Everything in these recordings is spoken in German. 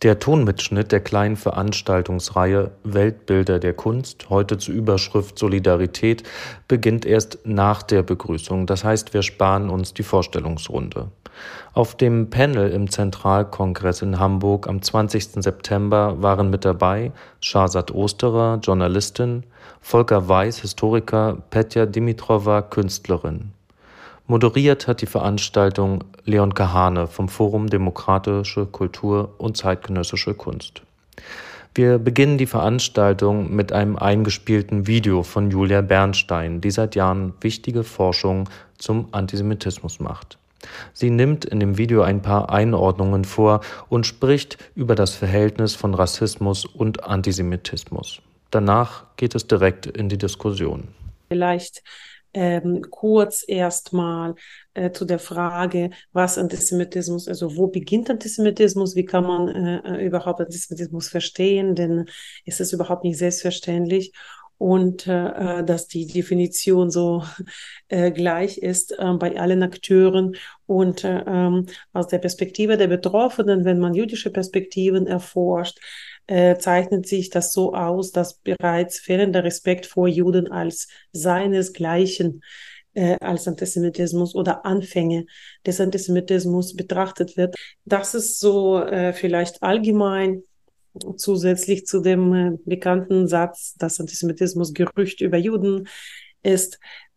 Der Tonmitschnitt der kleinen Veranstaltungsreihe Weltbilder der Kunst, heute zur Überschrift Solidarität, beginnt erst nach der Begrüßung. Das heißt, wir sparen uns die Vorstellungsrunde. Auf dem Panel im Zentralkongress in Hamburg am 20. September waren mit dabei Shahzad Osterer, Journalistin, Volker Weiß, Historiker, Petja Dimitrova, Künstlerin. Moderiert hat die Veranstaltung Leon Kahane vom Forum Demokratische Kultur und zeitgenössische Kunst. Wir beginnen die Veranstaltung mit einem eingespielten Video von Julia Bernstein, die seit Jahren wichtige Forschung zum Antisemitismus macht. Sie nimmt in dem Video ein paar Einordnungen vor und spricht über das Verhältnis von Rassismus und Antisemitismus. Danach geht es direkt in die Diskussion. Vielleicht kurz erstmal zu der Frage, was Antisemitismus, also wo beginnt Antisemitismus, wie kann man überhaupt Antisemitismus verstehen, denn es ist überhaupt nicht selbstverständlich und dass die Definition so gleich ist bei allen Akteuren und aus der Perspektive der Betroffenen, wenn man jüdische Perspektiven erforscht, zeichnet sich das so aus, dass bereits fehlender Respekt vor Juden als seinesgleichen als Antisemitismus oder Anfänge des Antisemitismus betrachtet wird. Das ist so vielleicht allgemein zusätzlich zu dem bekannten Satz, dass Antisemitismus Gerücht über Juden ist.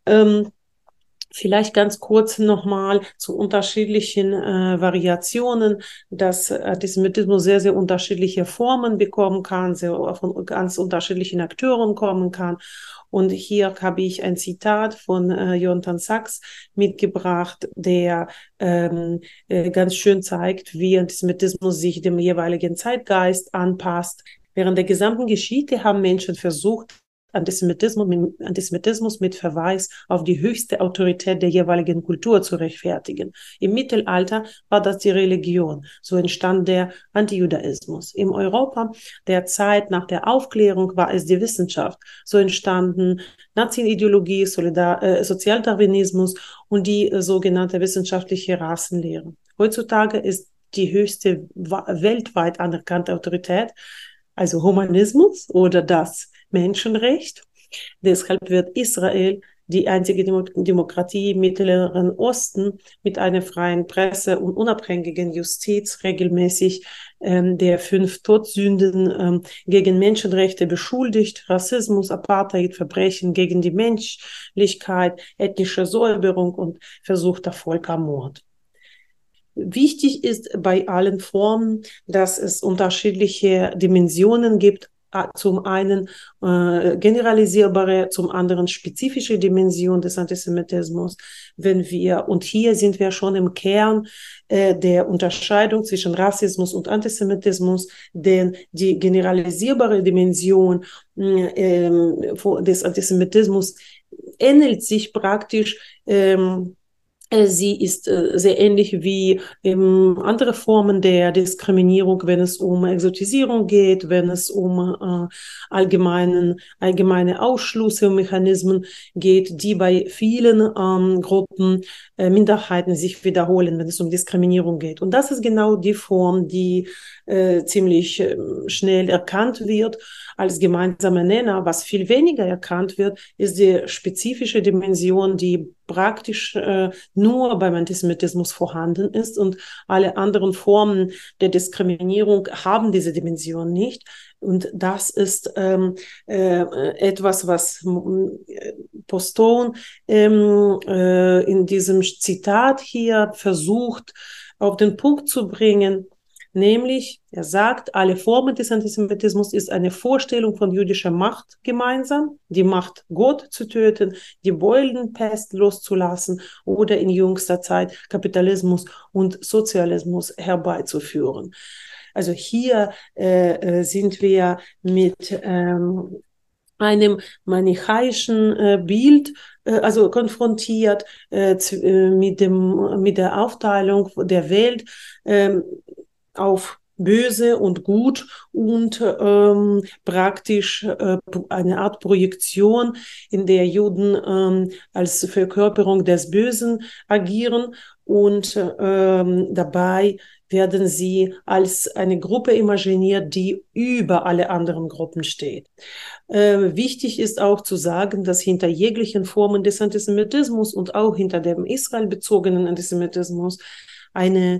Vielleicht ganz kurz nochmal zu unterschiedlichen Variationen, dass Antisemitismus sehr, sehr unterschiedliche Formen bekommen kann, sehr von ganz unterschiedlichen Akteuren kommen kann. Und hier habe ich ein Zitat von Jonathan Sachs mitgebracht, der ganz schön zeigt, wie Antisemitismus sich dem jeweiligen Zeitgeist anpasst. Während der gesamten Geschichte haben Menschen versucht, Antisemitismus mit Verweis auf die höchste Autorität der jeweiligen Kultur zu rechtfertigen. Im Mittelalter war das die Religion. So entstand der Antijudaismus. Im Europa der Zeit nach der Aufklärung war es die Wissenschaft. So entstanden Nazi-Ideologie, Sozialdarwinismus und die sogenannte wissenschaftliche Rassenlehre. Heutzutage ist die höchste weltweit anerkannte Autorität, also Humanismus oder das Menschenrecht. Deshalb wird Israel die einzige Demokratie im Mittleren Osten mit einer freien Presse und unabhängigen Justiz regelmäßig der 5 Todsünden gegen Menschenrechte beschuldigt, Rassismus, Apartheid, Verbrechen gegen die Menschlichkeit, ethnische Säuberung und versuchter Völkermord. Wichtig ist bei allen Formen, dass es unterschiedliche Dimensionen gibt. Zum einen generalisierbare, zum anderen spezifische Dimension des Antisemitismus. Und hier sind wir schon im Kern der Unterscheidung zwischen Rassismus und Antisemitismus, denn die generalisierbare Dimension des Antisemitismus ähnelt sich praktisch sie ist sehr ähnlich wie andere Formen der Diskriminierung, wenn es um Exotisierung geht, wenn es um allgemeine Ausschlussmechanismen geht, die bei vielen Gruppen, Minderheiten sich wiederholen, wenn es um Diskriminierung geht. Und das ist genau die Form, die ziemlich schnell erkannt wird als gemeinsamer Nenner. Was viel weniger erkannt wird, ist die spezifische Dimension, die praktisch nur beim Antisemitismus vorhanden ist und alle anderen Formen der Diskriminierung haben diese Dimension nicht. Und das ist etwas, was Postone in diesem Zitat hier versucht auf den Punkt zu bringen. Nämlich, er sagt, alle Formen des Antisemitismus ist eine Vorstellung von jüdischer Macht gemeinsam, die Macht, Gott zu töten, die Beulenpest loszulassen oder in jüngster Zeit Kapitalismus und Sozialismus herbeizuführen. Also hier sind wir mit einem manichäischen Bild also konfrontiert mit der Aufteilung der Welt auf Böse und Gut und praktisch eine Art Projektion, in der Juden als Verkörperung des Bösen agieren und dabei werden sie als eine Gruppe imaginiert, die über alle anderen Gruppen steht. Wichtig ist auch zu sagen, dass hinter jeglichen Formen des Antisemitismus und auch hinter dem israelbezogenen Antisemitismus eine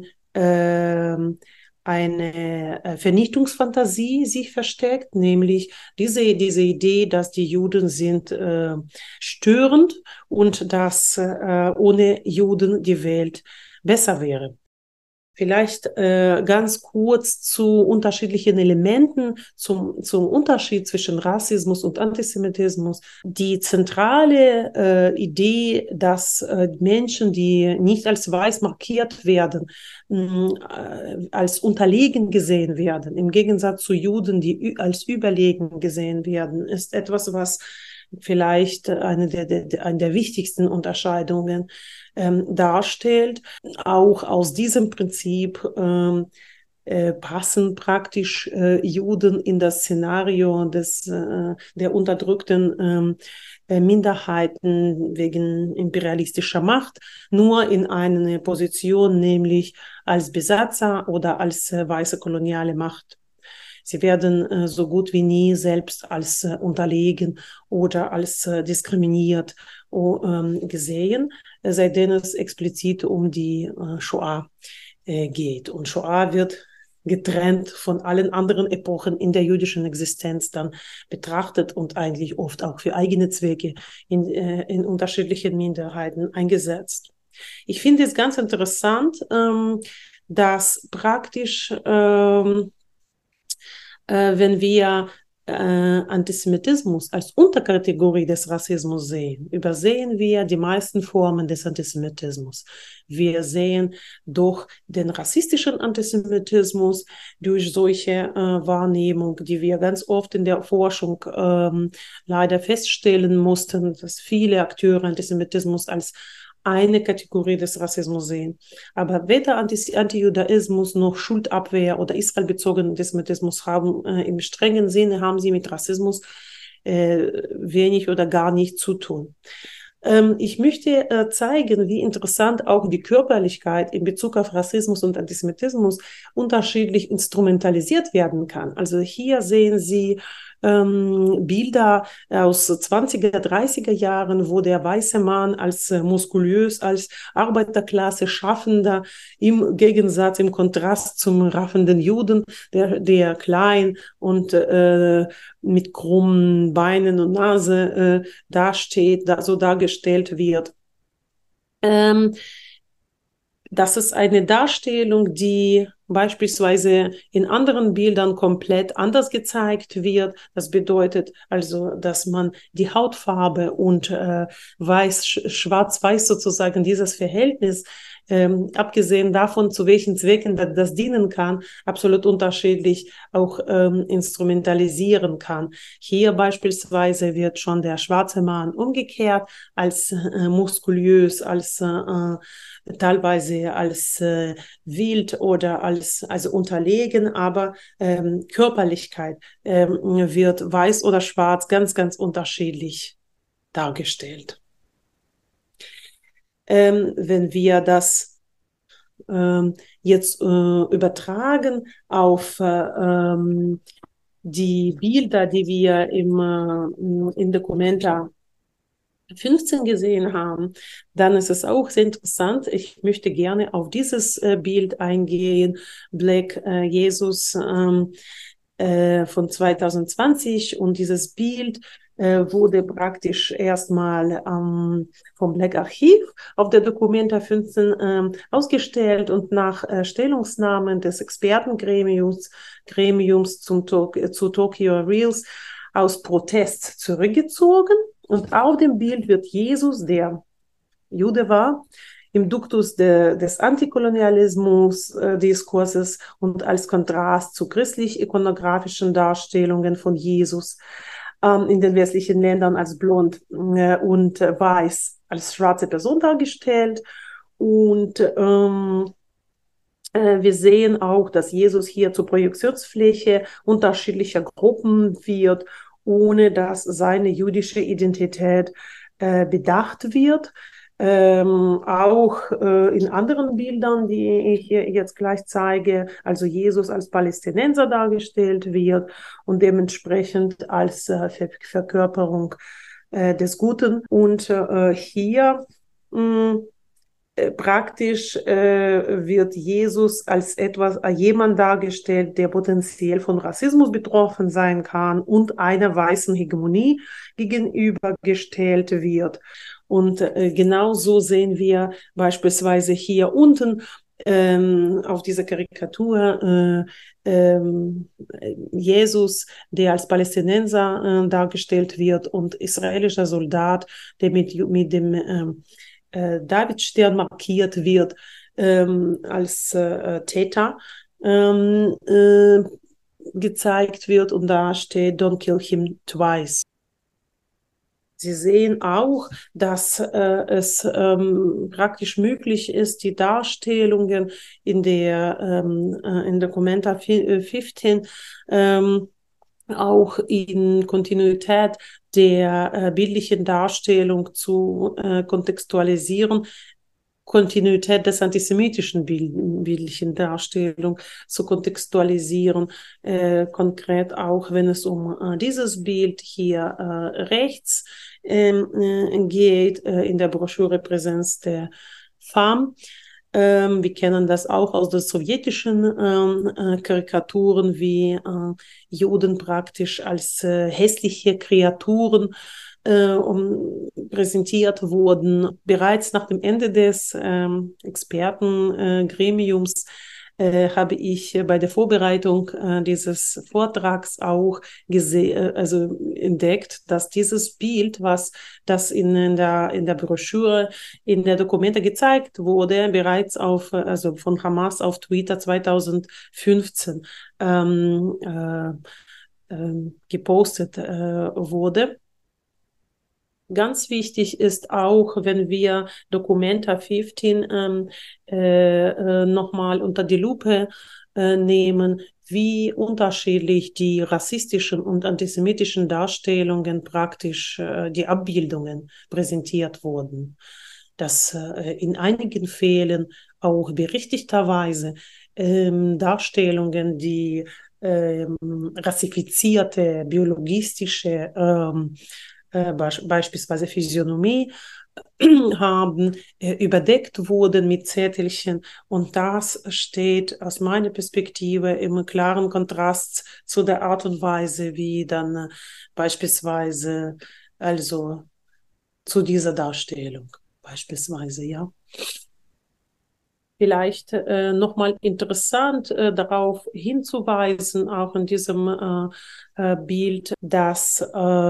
Vernichtungsfantasie sich versteckt, nämlich diese Idee, dass die Juden sind störend und dass ohne Juden die Welt besser wäre. Vielleicht ganz kurz zu unterschiedlichen Elementen, zum Unterschied zwischen Rassismus und Antisemitismus. Die zentrale Idee, dass Menschen, die nicht als weiß markiert werden, als unterlegen gesehen werden, im Gegensatz zu Juden, die als überlegen gesehen werden, ist etwas, was vielleicht eine der wichtigsten Unterscheidungen darstellt. Auch aus diesem Prinzip passen praktisch Juden in das Szenario der unterdrückten Minderheiten wegen imperialistischer Macht, nur in eine Position, nämlich als Besatzer oder als weiße koloniale Macht. Sie werden so gut wie nie selbst als unterlegen oder als diskriminiert gesehen, seitdem es explizit um die Shoah geht. Und Shoah wird getrennt von allen anderen Epochen in der jüdischen Existenz dann betrachtet und eigentlich oft auch für eigene Zwecke in unterschiedlichen Minderheiten eingesetzt. Ich finde es ganz interessant, dass praktisch wenn wir Antisemitismus als Unterkategorie des Rassismus sehen, übersehen wir die meisten Formen des Antisemitismus. Wir sehen doch den rassistischen Antisemitismus durch solche Wahrnehmung, die wir ganz oft in der Forschung leider feststellen mussten, dass viele Akteure Antisemitismus als eine Kategorie des Rassismus sehen. Aber weder Antijudaismus noch Schuldabwehr oder israelbezogenen Antisemitismus haben im strengen Sinne haben sie mit Rassismus wenig oder gar nicht zu tun. Ich möchte zeigen, wie interessant auch die Körperlichkeit in Bezug auf Rassismus und Antisemitismus unterschiedlich instrumentalisiert werden kann. Also hier sehen Sie Bilder aus 20er, 30er Jahren, wo der weiße Mann als muskulös, als Arbeiterklasse Schaffender im Gegensatz, im Kontrast zum raffenden Juden, der klein und mit krummen Beinen und Nase dasteht, so dargestellt wird. Das ist eine Darstellung, die beispielsweise in anderen Bildern komplett anders gezeigt wird. Das bedeutet also, dass man die Hautfarbe und schwarz-weiß sozusagen dieses Verhältnis, abgesehen davon, zu welchen Zwecken das dienen kann, absolut unterschiedlich auch instrumentalisieren kann. Hier beispielsweise wird schon der schwarze Mann umgekehrt als muskulös, als teilweise als wild oder also unterlegen, aber Körperlichkeit wird weiß oder schwarz ganz, ganz unterschiedlich dargestellt. Wenn wir das jetzt übertragen auf die Bilder, die wir in Documenta 15 gesehen haben, dann ist es auch sehr interessant. Ich möchte gerne auf dieses Bild eingehen. Black Jesus von 2020, und dieses Bild wurde praktisch erstmal vom Black Archiv auf der Documenta 15 ausgestellt und nach Stellungnahmen des Expertengremiums zu Tokyo Reels aus Protest zurückgezogen. Und auf dem Bild wird Jesus, der Jude war, im Duktus des Antikolonialismus-Diskurses und als Kontrast zu christlich-ikonografischen Darstellungen von Jesus in den westlichen Ländern als blond und weiß als schwarze Person dargestellt. Und wir sehen auch, dass Jesus hier zur Projektionsfläche unterschiedlicher Gruppen wird, ohne dass seine jüdische Identität bedacht wird. Auch in anderen Bildern, die ich hier jetzt gleich zeige, also Jesus als Palästinenser dargestellt wird und dementsprechend als Verkörperung des Guten. Und hier mh, praktisch wird Jesus als jemand dargestellt, der potenziell von Rassismus betroffen sein kann und einer weißen Hegemonie gegenübergestellt wird. Und genau so sehen wir beispielsweise hier unten auf dieser Karikatur Jesus, der als Palästinenser dargestellt wird, und israelischer Soldat, der mit dem Davidstern markiert wird als Täter gezeigt wird, und da steht Don't kill him twice. Sie sehen auch, dass es praktisch möglich ist, die Darstellungen in Documenta 15 auch in Kontinuität der bildlichen Darstellung zu kontextualisieren, Kontinuität des antisemitischen bildlichen Darstellung zu kontextualisieren, konkret auch, wenn es um dieses Bild hier rechts geht, in der Broschüre Präsenz der Femme. Wir kennen das auch aus den sowjetischen Karikaturen, wie Juden praktisch als hässliche Kreaturen präsentiert wurden. Bereits nach dem Ende des Expertengremiums habe ich bei der Vorbereitung dieses Vortrags auch entdeckt, dass dieses Bild, das in der Broschüre, in der Dokumente gezeigt wurde, bereits von Hamas auf Twitter 2015 gepostet wurde. Ganz wichtig ist auch, wenn wir Documenta 15 nochmal unter die Lupe nehmen, wie unterschiedlich die rassistischen und antisemitischen Darstellungen praktisch die Abbildungen präsentiert wurden. Dass in einigen Fällen auch berechtigterweise Darstellungen, die rassifizierte, biologistische beispielsweise Physiognomie haben, überdeckt wurden mit Zettelchen, und das steht aus meiner Perspektive im klaren Kontrast zu der Art und Weise, wie dann beispielsweise, also zu dieser Darstellung beispielsweise, ja. Vielleicht nochmal interessant darauf hinzuweisen, auch in diesem Bild, dass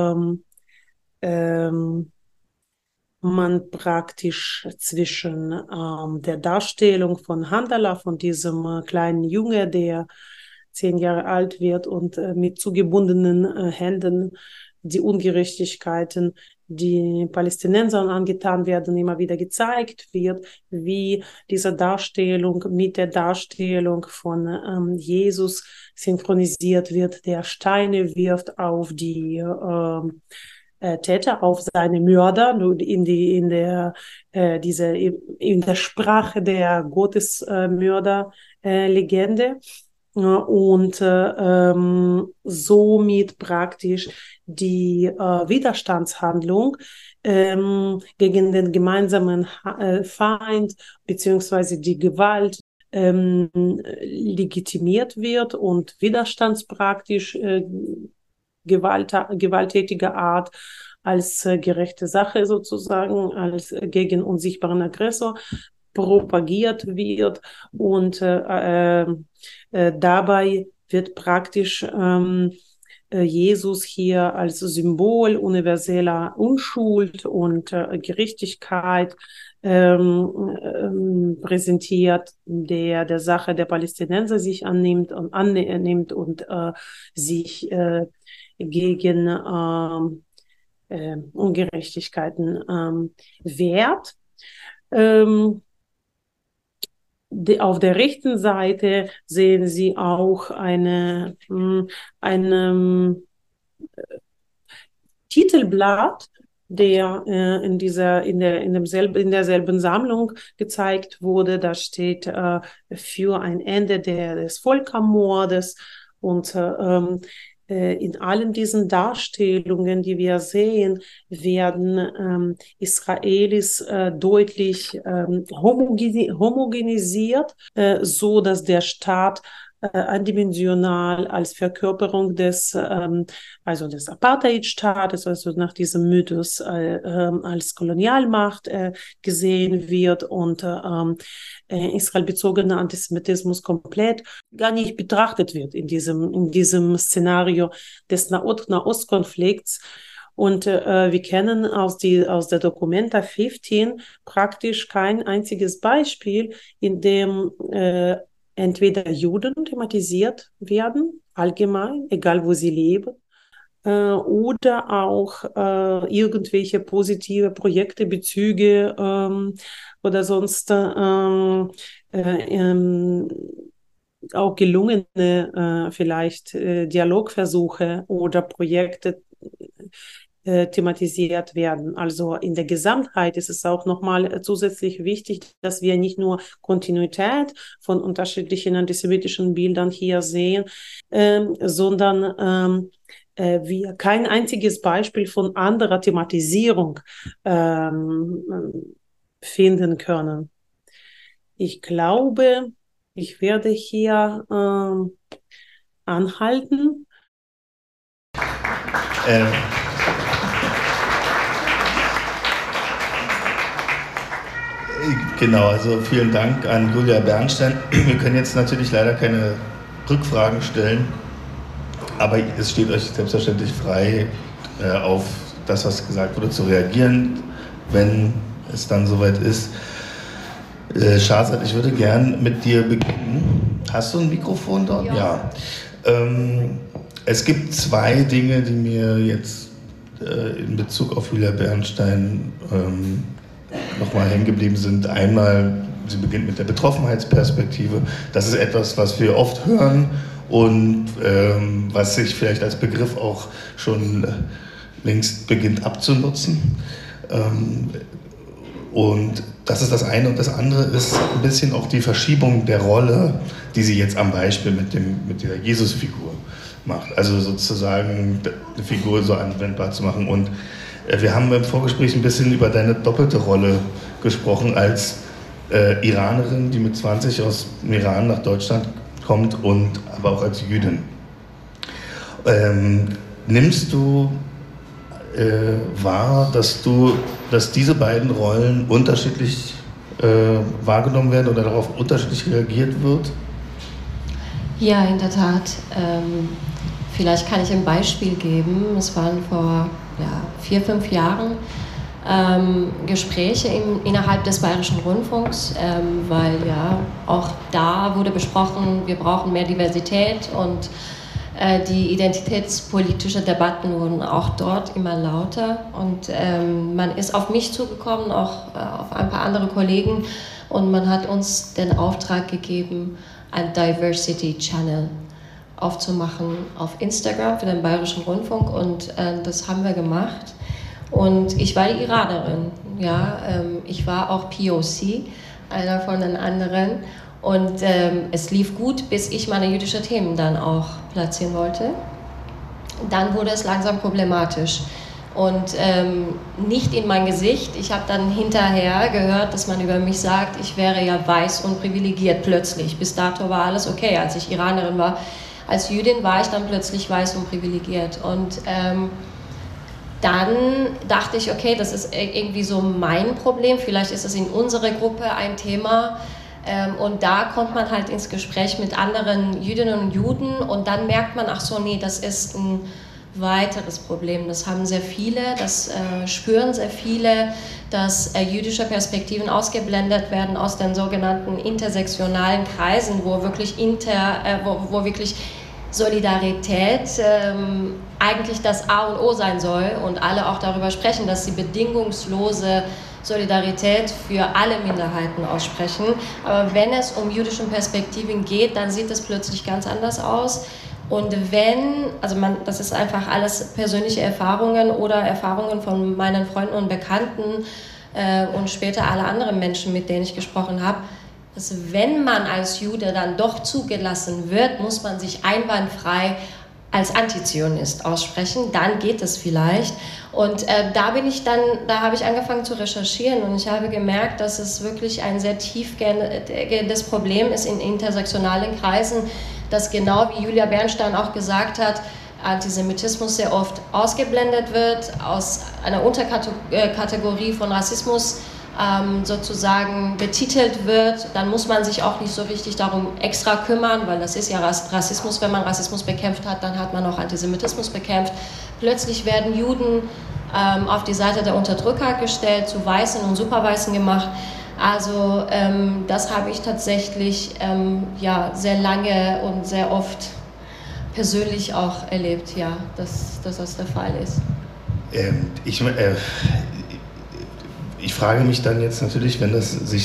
man praktisch zwischen der Darstellung von Handala, von diesem kleinen Junge, der 10 Jahre alt wird und mit zugebundenen Händen die Ungerechtigkeiten, die Palästinensern angetan werden, immer wieder gezeigt wird, wie diese Darstellung mit der Darstellung von Jesus synchronisiert wird, der Steine wirft auf die Täter, auf seine Mörder, in der Sprache der Gottesmörder-Legende. Und somit praktisch die Widerstandshandlung gegen den gemeinsamen Feind beziehungsweise die Gewalt legitimiert wird und widerstandspraktisch gewalttätiger Art als gerechte Sache sozusagen, als gegen unsichtbaren Aggressor propagiert wird, und dabei wird praktisch Jesus hier als Symbol universeller Unschuld und Gerechtigkeit präsentiert, der Sache der Palästinenser sich annimmt und sich gegen Ungerechtigkeiten wehrt. Auf der rechten Seite sehen Sie auch ein Titelblatt der in derselben Sammlung gezeigt wurde. Da steht für ein Ende des Völkermordes und in allen diesen Darstellungen, die wir sehen, werden Israelis deutlich homogenisiert, so dass der Staat eindimensional als Verkörperung also des Apartheidstaates, also nach diesem Mythos als Kolonialmacht gesehen wird und israelbezogener Antisemitismus komplett gar nicht betrachtet wird in diesem Szenario des Nahostkonflikts. Und wir kennen aus der Documenta 15 praktisch kein einziges Beispiel, in dem entweder Juden thematisiert werden, allgemein, egal wo sie leben, oder auch irgendwelche positive Projekte, Bezüge oder sonst auch gelungene vielleicht Dialogversuche oder Projekte thematisiert werden. Also in der Gesamtheit ist es auch nochmal zusätzlich wichtig, dass wir nicht nur Kontinuität von unterschiedlichen antisemitischen Bildern hier sehen, sondern wir kein einziges Beispiel von anderer Thematisierung finden können. Ich glaube, ich werde hier anhalten. Genau, also vielen Dank an Julia Bernstein. Wir können jetzt natürlich leider keine Rückfragen stellen, aber es steht euch selbstverständlich frei, auf das, was gesagt wurde, zu reagieren, wenn es dann soweit ist. Shahzad, ich würde gern mit dir beginnen. Hast du ein Mikrofon dort? Ja. Es gibt zwei Dinge, die mir jetzt in Bezug auf Julia Bernstein nochmal hängen geblieben sind. Einmal, sie beginnt mit der Betroffenheitsperspektive. Das ist etwas, was wir oft hören und was sich vielleicht als Begriff auch schon längst beginnt abzunutzen. Und das ist das eine. Und das andere ist ein bisschen auch die Verschiebung der Rolle, die sie jetzt am Beispiel mit der Jesus-Figur macht. Also sozusagen eine Figur so anwendbar zu machen. Und wir haben im Vorgespräch ein bisschen über deine doppelte Rolle gesprochen als Iranerin, die mit 20 aus dem Iran nach Deutschland kommt, und aber auch als Jüdin. Nimmst du wahr, dass diese beiden Rollen unterschiedlich wahrgenommen werden oder darauf unterschiedlich reagiert wird? Ja, in der Tat. Vielleicht kann ich ein Beispiel geben. Es waren vor 4-5 Jahren Gespräche innerhalb des Bayerischen Rundfunks, weil ja auch da wurde besprochen, wir brauchen mehr Diversität, und die identitätspolitischen Debatten wurden auch dort immer lauter, und man ist auf mich zugekommen, auch auf ein paar andere Kollegen, und man hat uns den Auftrag gegeben, ein Diversity Channel aufzumachen auf Instagram für den Bayerischen Rundfunk, und das haben wir gemacht. Und ich war die Iranerin, ja, ich war auch POC, einer von den anderen, und es lief gut, bis ich meine jüdischen Themen dann auch platzieren wollte. Dann wurde es langsam problematisch und nicht in mein Gesicht. Ich habe dann hinterher gehört, dass man über mich sagt, ich wäre ja weiß und privilegiert plötzlich. Bis dato war alles okay, als ich Iranerin war. Als Jüdin war ich dann plötzlich weiß und privilegiert, und dann dachte ich, okay, das ist irgendwie so mein Problem, vielleicht ist es in unserer Gruppe ein Thema, und da kommt man halt ins Gespräch mit anderen Jüdinnen und Juden, und dann merkt man, ach so, nee, das ist ein weiteres Problem, das haben sehr viele, das spüren sehr viele, dass jüdische Perspektiven ausgeblendet werden aus den sogenannten intersektionalen Kreisen, wo wirklich Solidarität eigentlich das A und O sein soll, und alle auch darüber sprechen, dass sie bedingungslose Solidarität für alle Minderheiten aussprechen. Aber wenn es um jüdische Perspektiven geht, dann sieht es plötzlich ganz anders aus. Und das ist einfach alles persönliche Erfahrungen oder Erfahrungen von meinen Freunden und Bekannten und später alle anderen Menschen, mit denen ich gesprochen habe, dass wenn man als Jude dann doch zugelassen wird, muss man sich einwandfrei als Antizionist aussprechen, dann geht es vielleicht. Und da habe ich angefangen zu recherchieren und ich habe gemerkt, dass es wirklich ein sehr tiefgehendes Problem ist in intersektionalen Kreisen, dass genau wie Julia Bernstein auch gesagt hat, Antisemitismus sehr oft ausgeblendet wird, aus einer Unterkategorie von Rassismus sozusagen betitelt wird, dann muss man sich auch nicht so richtig darum extra kümmern, weil das ist ja Rassismus. Wenn man Rassismus bekämpft hat, dann hat man auch Antisemitismus bekämpft. Plötzlich werden Juden auf die Seite der Unterdrücker gestellt, zu Weißen und Superweißen gemacht. Also das habe ich tatsächlich sehr lange und sehr oft persönlich auch erlebt, ja, dass das der Fall ist. Ich frage mich dann jetzt natürlich, kann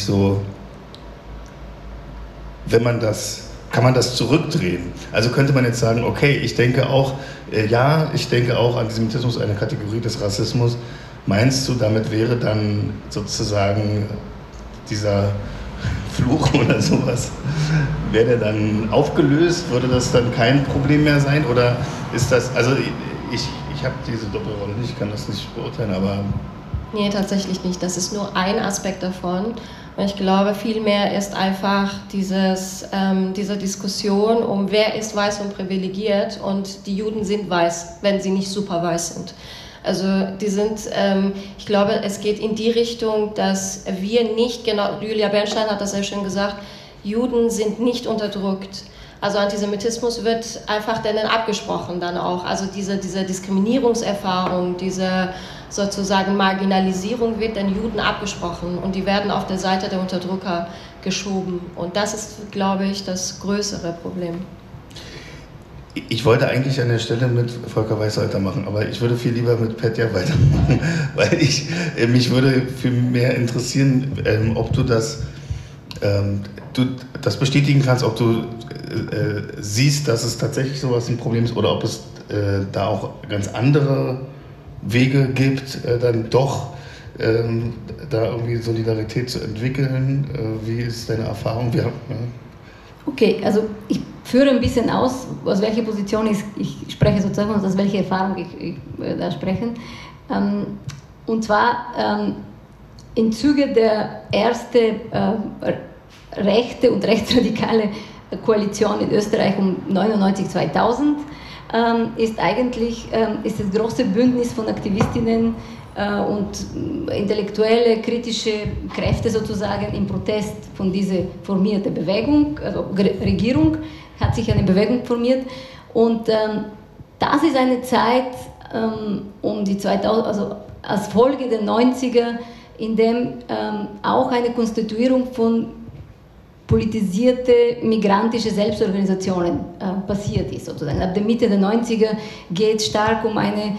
man das zurückdrehen? Also könnte man jetzt sagen, okay, ich denke auch, Antisemitismus eine Kategorie des Rassismus. Meinst du, damit wäre dann sozusagen dieser Fluch oder sowas, wäre der dann aufgelöst? Würde das dann kein Problem mehr sein? Oder ist das, also ich habe diese Doppelrolle nicht, ich kann das nicht beurteilen, aber... Nee, tatsächlich nicht. Das ist nur ein Aspekt davon. Und ich glaube, vielmehr ist einfach diese Diskussion um, wer ist weiß und privilegiert, und die Juden sind weiß, wenn sie nicht super weiß sind. Also ich glaube, es geht in die Richtung, dass wir nicht, genau, Julia Bernstein hat das sehr schön gesagt, Juden sind nicht unterdrückt. Also Antisemitismus wird einfach denen abgesprochen dann auch. Also diese Diskriminierungserfahrung, diese sozusagen Marginalisierung wird den Juden abgesprochen und die werden auf der Seite der Unterdrücker geschoben. Und das ist, glaube ich, das größere Problem. Ich wollte eigentlich an der Stelle mit Volker Weiß weitermachen, aber ich würde viel lieber mit Petja weitermachen, weil mich würde viel mehr interessieren, ob du das bestätigen kannst, ob du siehst, dass es tatsächlich sowas ein Problem ist oder ob es da auch ganz andere Wege gibt, dann doch da irgendwie Solidarität zu entwickeln. Wie ist deine Erfahrung? Okay, also ich führe ein bisschen aus welcher Position ich spreche sozusagen, aus welcher Erfahrung ich da spreche. Und zwar im Zuge der ersten rechte und rechtsradikale Koalition in Österreich um 1999-2000 ist das große Bündnis von Aktivistinnen und intellektuelle, kritische Kräfte sozusagen im Protest von dieser formierten Bewegung, also Regierung, hat sich eine Bewegung formiert. Und das ist eine Zeit um die 2000, also als Folge der 90er, in dem auch eine Konstituierung von politisierte migrantische Selbstorganisationen passiert ist, sozusagen. Ab der Mitte der 90er geht es stark um eine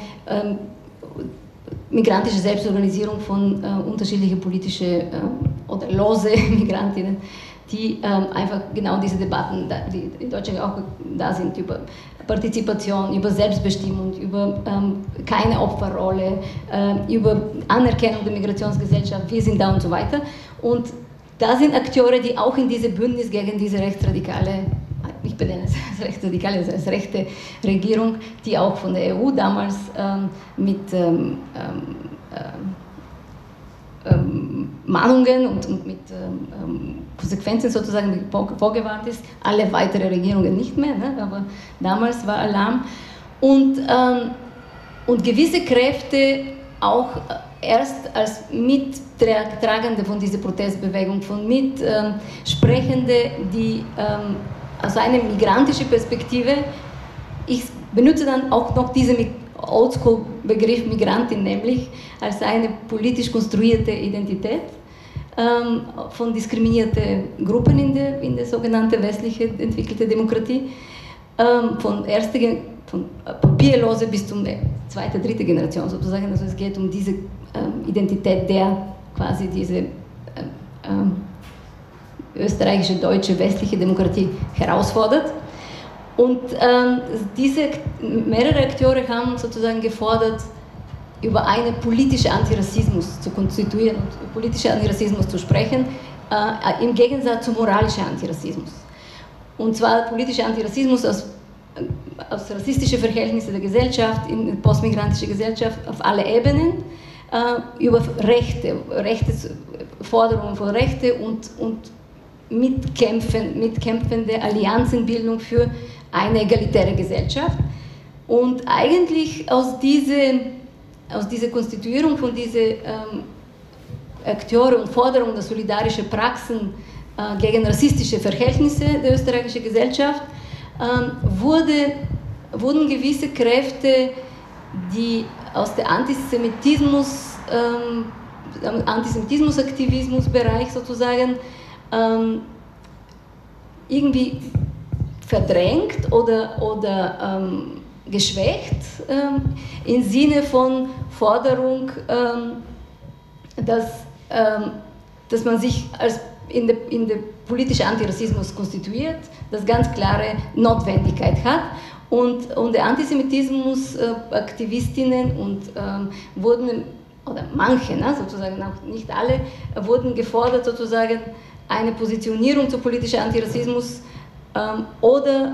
migrantische Selbstorganisierung von unterschiedlichen politischen oder lose Migrantinnen, die einfach genau diese Debatten, die in Deutschland auch da sind, über Partizipation, über Selbstbestimmung, über keine Opferrolle, über Anerkennung der Migrationsgesellschaft, wir sind da und so weiter. Und da sind Akteure, die auch in diesem Bündnis gegen diese rechtsradikale, ich benenne es als rechtsradikale, also als rechte Regierung, die auch von der EU damals mit Mahnungen und mit Konsequenzen sozusagen vorgewarnt ist. Alle weitere Regierungen nicht mehr, ne? Aber damals war Alarm. Und gewisse Kräfte auch erst als Mittragende von dieser Protestbewegung, von Mitsprechende, die aus einer migrantischen Perspektive, ich benutze dann auch noch diesen Oldschool-Begriff Migrantin, nämlich als eine politisch konstruierte Identität von diskriminierten Gruppen in der sogenannten westlich entwickelten Demokratie, von Papierlose bis zur zweiten, dritten Generation sozusagen. Also es geht um diese Identität, der quasi diese österreichische, deutsche, westliche Demokratie herausfordert. Und mehrere Akteure haben sozusagen gefordert, über einen politischen Antirassismus zu konstituieren und politischer Antirassismus zu sprechen, im Gegensatz zum moralischen Antirassismus. Und zwar politischer Antirassismus aus rassistischen Verhältnissen der Gesellschaft, in der postmigrantischen Gesellschaft, auf alle Ebenen, über Forderungen von Rechten und mitkämpfende Allianzenbildung für eine egalitäre Gesellschaft. Und eigentlich aus dieser Konstituierung von diesen Akteuren und Forderungen der solidarischen Praxen gegen rassistische Verhältnisse der österreichischen Gesellschaft wurden gewisse Kräfte, die aus dem Antisemitismusaktivismusbereich sozusagen irgendwie verdrängt oder geschwächt im Sinne von Forderung, dass man sich in der politischen Antirassismus konstituiert, das ganz klare Notwendigkeit hat. Und der Antisemitismusaktivistinnen wurden, oder manche, sozusagen auch nicht alle, wurden gefordert, sozusagen eine Positionierung zu politischem Antirassismus oder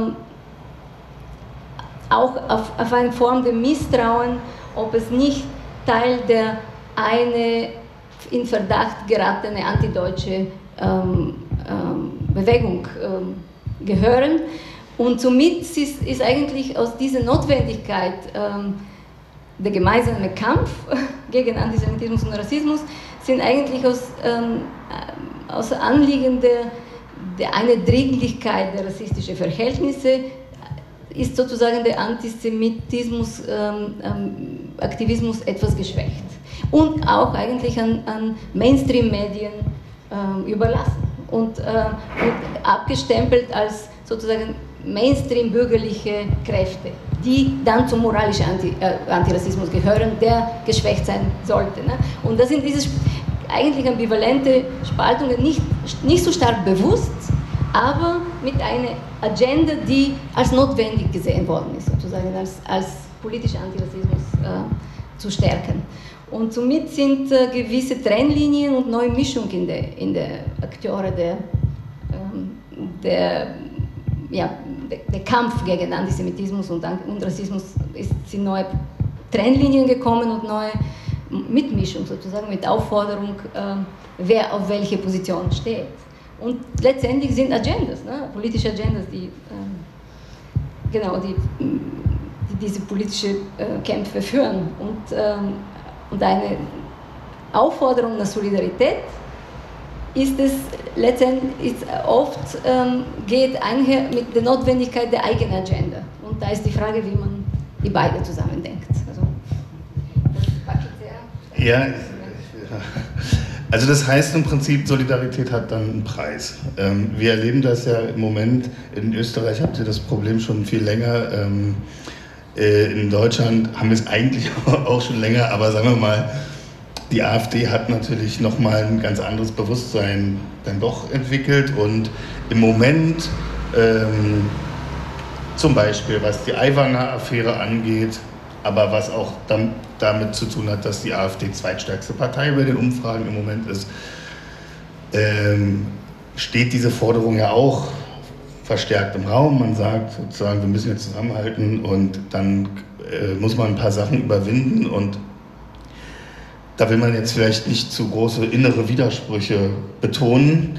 auch auf eine Form der Misstrauen, ob es nicht Teil der eine in Verdacht geratene antideutsche Bewegung gehören. Und somit ist eigentlich aus dieser Notwendigkeit der gemeinsame Kampf gegen Antisemitismus und Rassismus sind eigentlich aus Anliegen der eine Dringlichkeit der rassistischen Verhältnisse ist sozusagen der Antisemitismus-Aktivismus etwas geschwächt und auch eigentlich an Mainstream-Medien überlassen und abgestempelt als sozusagen Mainstream-bürgerliche Kräfte, die dann zum moralischen Antirassismus gehören, der geschwächt sein sollte. Ne? Und das sind diese eigentlich ambivalente Spaltungen, nicht so stark bewusst, aber mit einer Agenda, die als notwendig gesehen worden ist, sozusagen als politischer Antirassismus zu stärken. Und somit sind gewisse Trennlinien und neue Mischung in der Akteure der Kampf gegen Antisemitismus und Rassismus sind neue Trennlinien gekommen und neue Mitmischung sozusagen, mit Aufforderung, wer auf welche Position steht. Und letztendlich sind Agendas, politische Agendas, die diese politische Kämpfe führen. Und eine Aufforderung nach Solidarität ist es letztendlich oft geht einher mit der Notwendigkeit der eigenen Agenda. Und da ist die Frage, wie man die beiden zusammendenkt. Also das heißt im Prinzip, Solidarität hat dann einen Preis. Wir erleben das ja im Moment, in Österreich habt ihr das Problem schon viel länger, in Deutschland haben wir es eigentlich auch schon länger, aber sagen wir mal, die AfD hat natürlich nochmal ein ganz anderes Bewusstsein dann doch entwickelt und im Moment, zum Beispiel was die Aiwanger-Affäre angeht, aber was auch damit zu tun hat, dass die AfD zweitstärkste Partei bei den Umfragen im Moment ist, steht diese Forderung ja auch verstärkt im Raum. Man sagt sozusagen, wir müssen jetzt zusammenhalten und dann muss man ein paar Sachen überwinden und da will man jetzt vielleicht nicht zu große innere Widersprüche betonen.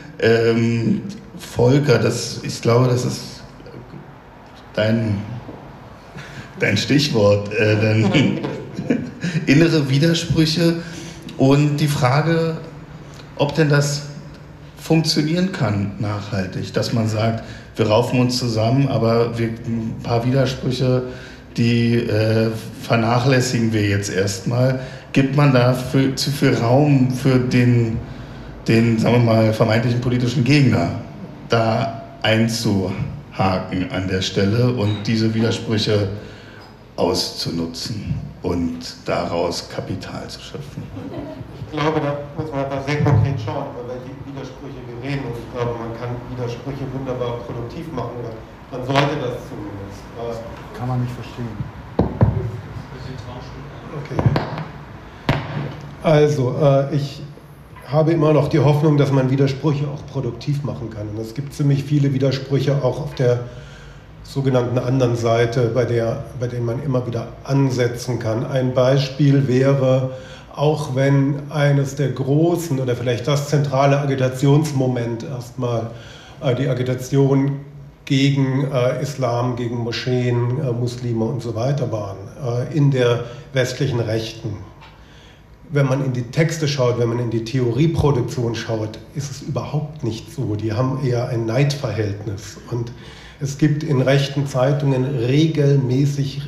Volker, ich glaube, das ist dein Stichwort, innere Widersprüche und die Frage, ob denn das funktionieren kann nachhaltig, dass man sagt, wir raufen uns zusammen, aber ein paar Widersprüche, die vernachlässigen wir jetzt erstmal. Gibt man da zu viel Raum für den, sagen wir mal, vermeintlichen politischen Gegner, da einzuhaken an der Stelle und diese Widersprüche auszunutzen und daraus Kapital zu schöpfen? Ich glaube, da muss man da sehr konkret schauen, über welche Widersprüche wir reden. Und ich glaube, man kann Widersprüche wunderbar produktiv machen, oder man sollte das zumindest. Kann man nicht verstehen. Okay. Also, ich habe immer noch die Hoffnung, dass man Widersprüche auch produktiv machen kann. Und es gibt ziemlich viele Widersprüche auch auf der sogenannten anderen Seite, bei denen man immer wieder ansetzen kann. Ein Beispiel wäre, auch wenn eines der großen oder vielleicht das zentrale Agitationsmoment erstmal die Agitation gegen Islam, gegen Moscheen, Muslime und so weiter waren, in der westlichen Rechten. Wenn man in die Texte schaut, wenn man in die Theorieproduktion schaut, ist es überhaupt nicht so. Die haben eher ein Neidverhältnis. Und es gibt in rechten Zeitungen regelmäßig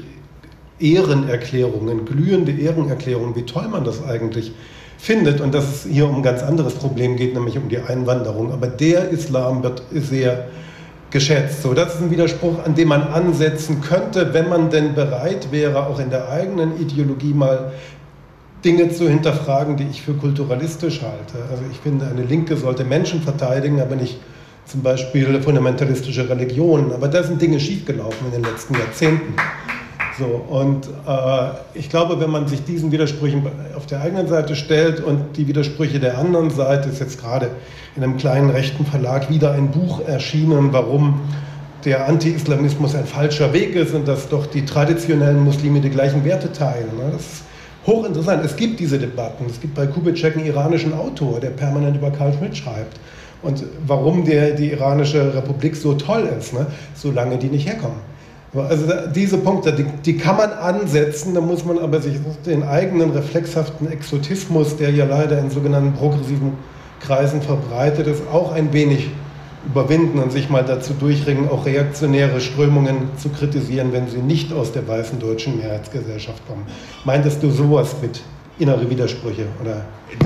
Ehrenerklärungen, glühende Ehrenerklärungen, wie toll man das eigentlich findet und dass es hier um ein ganz anderes Problem geht, nämlich um die Einwanderung. Aber der Islam wird sehr geschätzt. So, das ist ein Widerspruch, an dem man ansetzen könnte, wenn man denn bereit wäre, auch in der eigenen Ideologie mal Dinge zu hinterfragen, die ich für kulturalistisch halte. Also ich finde, eine Linke sollte Menschen verteidigen, aber nicht zum Beispiel fundamentalistische Religionen. Aber da sind Dinge schiefgelaufen in den letzten Jahrzehnten. So, und ich glaube, wenn man sich diesen Widersprüchen auf der eigenen Seite stellt und die Widersprüche der anderen Seite, ist jetzt gerade in einem kleinen rechten Verlag wieder ein Buch erschienen, warum der Anti-Islamismus ein falscher Weg ist und dass doch die traditionellen Muslime die gleichen Werte teilen. Das ist hochinteressant. Es gibt diese Debatten. Es gibt bei Kubitschek einen iranischen Autor, der permanent über Carl Schmitt schreibt. Und warum die iranische Republik so toll ist, ne? Solange die nicht herkommen. Also diese Punkte, die kann man ansetzen, da muss man aber sich den eigenen reflexhaften Exotismus, der ja leider in sogenannten progressiven Kreisen verbreitet ist, auch ein wenig überwinden und sich mal dazu durchringen, auch reaktionäre Strömungen zu kritisieren, wenn sie nicht aus der weißen deutschen Mehrheitsgesellschaft kommen. Meintest du sowas mit innere Widersprüche? Oder?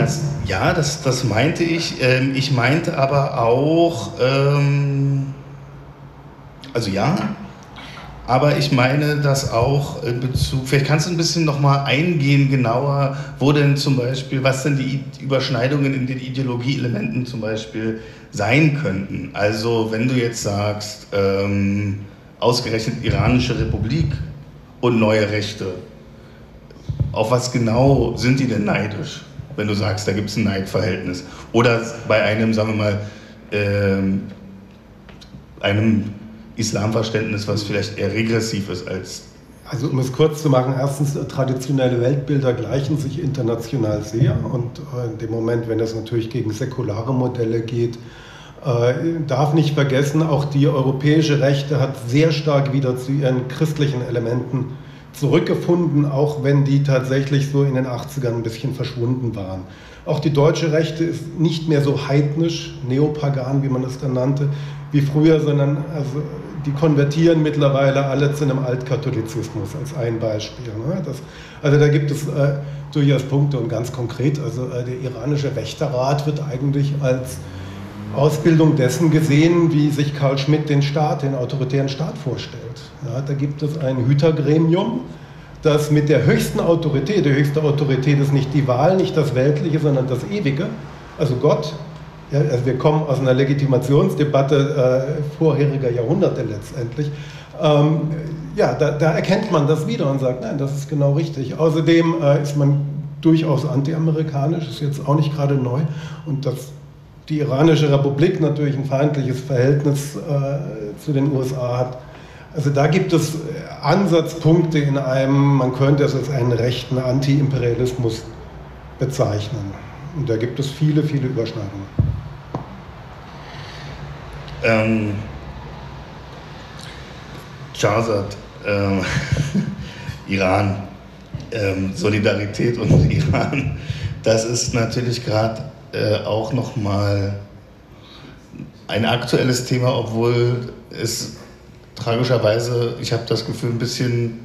Das meinte ich. Ich meinte aber auch, aber ich meine das auch in Bezug, vielleicht kannst du ein bisschen nochmal eingehen, genauer, wo denn zum Beispiel, was denn die Überschneidungen in den Ideologieelementen zum Beispiel sein könnten. Also wenn du jetzt sagst, ausgerechnet Iranische Republik und neue Rechte, auf was genau sind die denn neidisch, wenn du sagst, da gibt es ein Neidverhältnis? Oder bei einem, sagen wir mal, einem Islamverständnis, was vielleicht eher regressiv ist als... Also um es kurz zu machen, erstens, traditionelle Weltbilder gleichen sich international sehr und in dem Moment, wenn es natürlich gegen säkulare Modelle geht, darf nicht vergessen, auch die europäische Rechte hat sehr stark wieder zu ihren christlichen Elementen zurückgefunden, auch wenn die tatsächlich so in den 80ern ein bisschen verschwunden waren. Auch die deutsche Rechte ist nicht mehr so heidnisch, neopagan, wie man es dann nannte, wie früher, sondern also die konvertieren mittlerweile alle zu einem Altkatholizismus als ein Beispiel. Ne? Also da gibt es durchaus Punkte und ganz konkret, also der iranische Wächterrat wird eigentlich als Ausbildung dessen gesehen, wie sich Carl Schmitt den Staat, den autoritären Staat vorstellt. Ja, da gibt es ein Hütergremium, das mit der höchsten Autorität, die höchste Autorität ist nicht die Wahl, nicht das Weltliche, sondern das Ewige, also Gott. Ja, also wir kommen aus einer Legitimationsdebatte vorheriger Jahrhunderte letztendlich. Da erkennt man das wieder und sagt, nein, das ist genau richtig. Außerdem ist man durchaus anti-amerikanisch, ist jetzt auch nicht gerade neu. Und dass die iranische Republik natürlich ein feindliches Verhältnis zu den USA hat. Also da gibt es Ansatzpunkte in einem, man könnte es als einen rechten Anti-Imperialismus bezeichnen. Und da gibt es viele, viele Überschneidungen. Shahzad, Iran, Solidarität und Iran, das ist natürlich gerade auch nochmal ein aktuelles Thema, obwohl es tragischerweise, ich habe das Gefühl, ein bisschen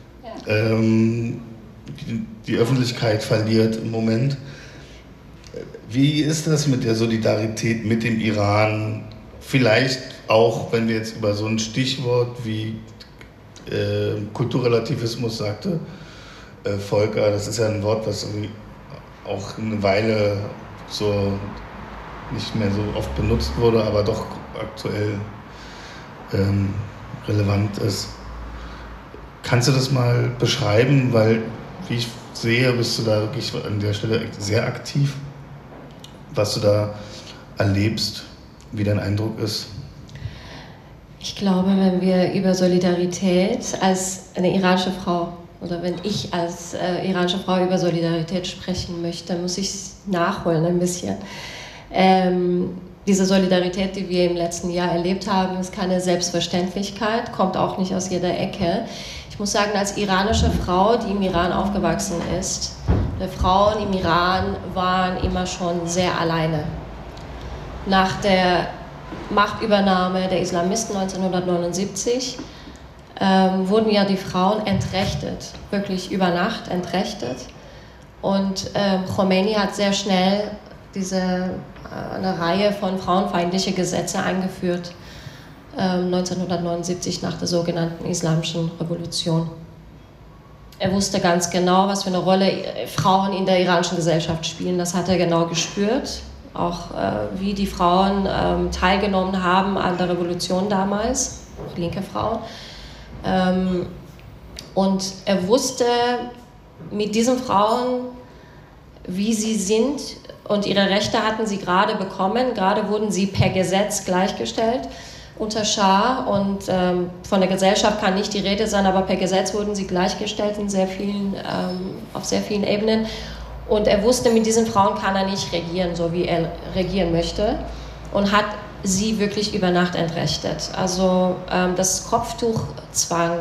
die Öffentlichkeit verliert im Moment. Wie ist das mit der Solidarität mit dem Iran? Vielleicht auch, wenn wir jetzt über so ein Stichwort wie Kulturrelativismus sagte, Volker, das ist ja ein Wort, was irgendwie auch eine Weile so nicht mehr so oft benutzt wurde, aber doch aktuell relevant ist. Kannst du das mal beschreiben, weil, wie ich sehe, bist du da wirklich an der Stelle sehr aktiv, was du da erlebst, wie dein Eindruck ist? Ich glaube, wenn wir über Solidarität als eine iranische Frau oder wenn ich als iranische Frau über Solidarität sprechen möchte, muss ich nachholen ein bisschen. Diese Solidarität, die wir im letzten Jahr erlebt haben, ist keine Selbstverständlichkeit, kommt auch nicht aus jeder Ecke. Ich muss sagen, als iranische Frau, die im Iran aufgewachsen ist, die Frauen im Iran waren immer schon sehr alleine. Nach der Machtübernahme der Islamisten 1979 wurden ja die Frauen entrechtet, wirklich über Nacht entrechtet. Und Khomeini hat sehr schnell eine Reihe von frauenfeindlichen Gesetzen eingeführt, 1979 nach der sogenannten Islamischen Revolution. Er wusste ganz genau, was für eine Rolle Frauen in der iranischen Gesellschaft spielen. Das hat er genau gespürt, auch wie die Frauen teilgenommen haben an der Revolution damals, auch linke Frauen. Und er wusste mit diesen Frauen, wie sie sind, und ihre Rechte hatten sie gerade bekommen. Gerade wurden sie per Gesetz gleichgestellt unter Schah, und von der Gesellschaft kann nicht die Rede sein, aber per Gesetz wurden sie gleichgestellt in auf sehr vielen Ebenen. Und er wusste, mit diesen Frauen kann er nicht regieren, so wie er regieren möchte, und hat sie wirklich über Nacht entrechtet. Also der Kopftuchzwang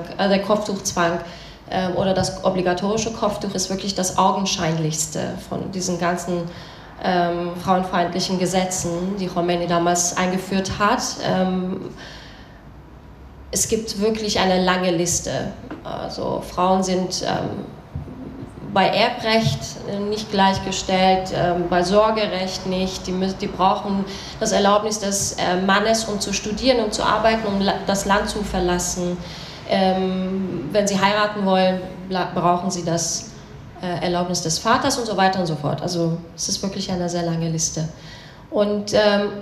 oder das obligatorische Kopftuch ist wirklich das augenscheinlichste von diesen ganzen frauenfeindlichen Gesetzen, die Khomeini damals eingeführt hat. Es gibt wirklich eine lange Liste. Also Frauen sind bei Erbrecht nicht gleichgestellt, bei Sorgerecht nicht. Die brauchen das Erlaubnis des Mannes, um zu studieren, um zu arbeiten, um das Land zu verlassen. Wenn sie heiraten wollen, brauchen sie das Erlaubnis des Vaters und so weiter und so fort. Also es ist wirklich eine sehr lange Liste. Und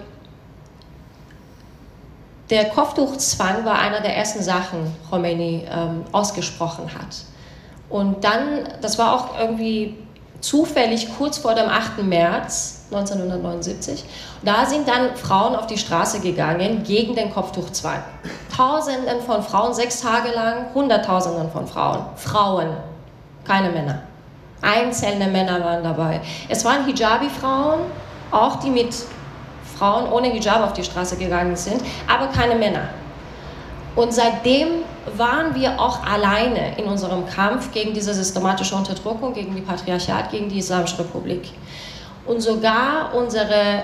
der Kopftuchzwang war einer der ersten Sachen, Khomeini ausgesprochen hat. Und dann, das war auch irgendwie zufällig kurz vor dem 8. März 1979, da sind dann Frauen auf die Straße gegangen gegen den Kopftuchzwang. Tausenden von Frauen, 6 Tage lang, Hunderttausenden von Frauen, keine Männer. Einzelne Männer waren dabei. Es waren Hijabi-Frauen, auch die mit Frauen ohne Hijab auf die Straße gegangen sind, aber keine Männer. Und seitdem waren wir auch alleine in unserem Kampf gegen diese systematische Unterdrückung, gegen die Patriarchat, gegen die Islamische Republik. Und sogar unsere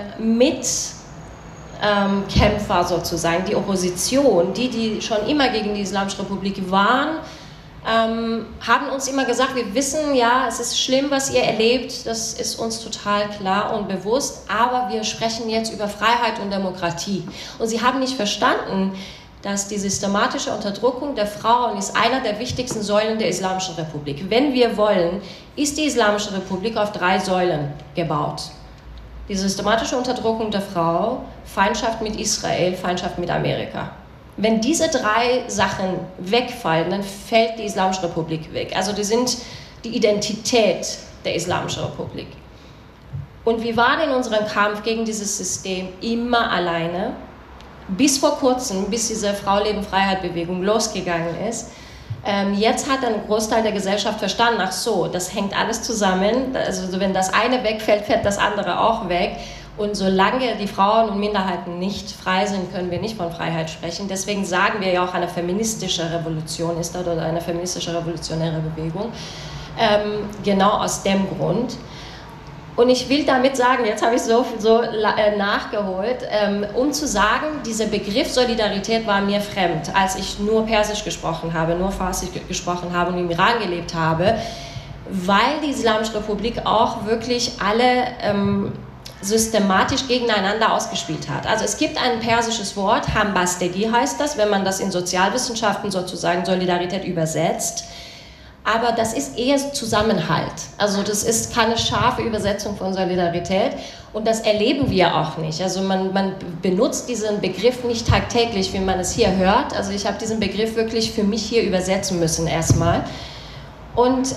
Mitkämpfer sozusagen, die Opposition, die schon immer gegen die Islamische Republik waren, haben uns immer gesagt, wir wissen, ja, es ist schlimm, was ihr erlebt, das ist uns total klar und bewusst, aber wir sprechen jetzt über Freiheit und Demokratie. Und sie haben nicht verstanden, dass die systematische Unterdrückung der Frauen ist einer der wichtigsten Säulen der Islamischen Republik. Wenn wir wollen, ist die Islamische Republik auf 3 Säulen gebaut. Die systematische Unterdrückung der Frau, Feindschaft mit Israel, Feindschaft mit Amerika. Wenn diese 3 Sachen wegfallen, dann fällt die Islamische Republik weg. Also die sind die Identität der Islamischen Republik. Und wir waren in unserem Kampf gegen dieses System immer alleine. Bis vor kurzem, bis diese Frau-Leben-Freiheit-Bewegung losgegangen ist. Jetzt hat ein Großteil der Gesellschaft verstanden, ach so, das hängt alles zusammen. Also wenn das eine wegfällt, fällt das andere auch weg. Und solange die Frauen und Minderheiten nicht frei sind, können wir nicht von Freiheit sprechen. Deswegen sagen wir ja auch, eine feministische Revolution ist das oder eine feministische revolutionäre Bewegung. Genau aus dem Grund. Und ich will damit sagen, jetzt habe ich so nachgeholt, um zu sagen, dieser Begriff Solidarität war mir fremd, als ich nur Persisch gesprochen habe, nur Farsi gesprochen habe und im Iran gelebt habe, weil die Islamische Republik auch wirklich alle systematisch gegeneinander ausgespielt hat. Also es gibt ein persisches Wort, Hambastegi heißt das, wenn man das in Sozialwissenschaften sozusagen Solidarität übersetzt. Aber das ist eher Zusammenhalt. Also das ist keine scharfe Übersetzung von Solidarität. Und das erleben wir auch nicht. Also man benutzt diesen Begriff nicht tagtäglich, wie man es hier hört. Also ich habe diesen Begriff wirklich für mich hier übersetzen müssen erstmal. Und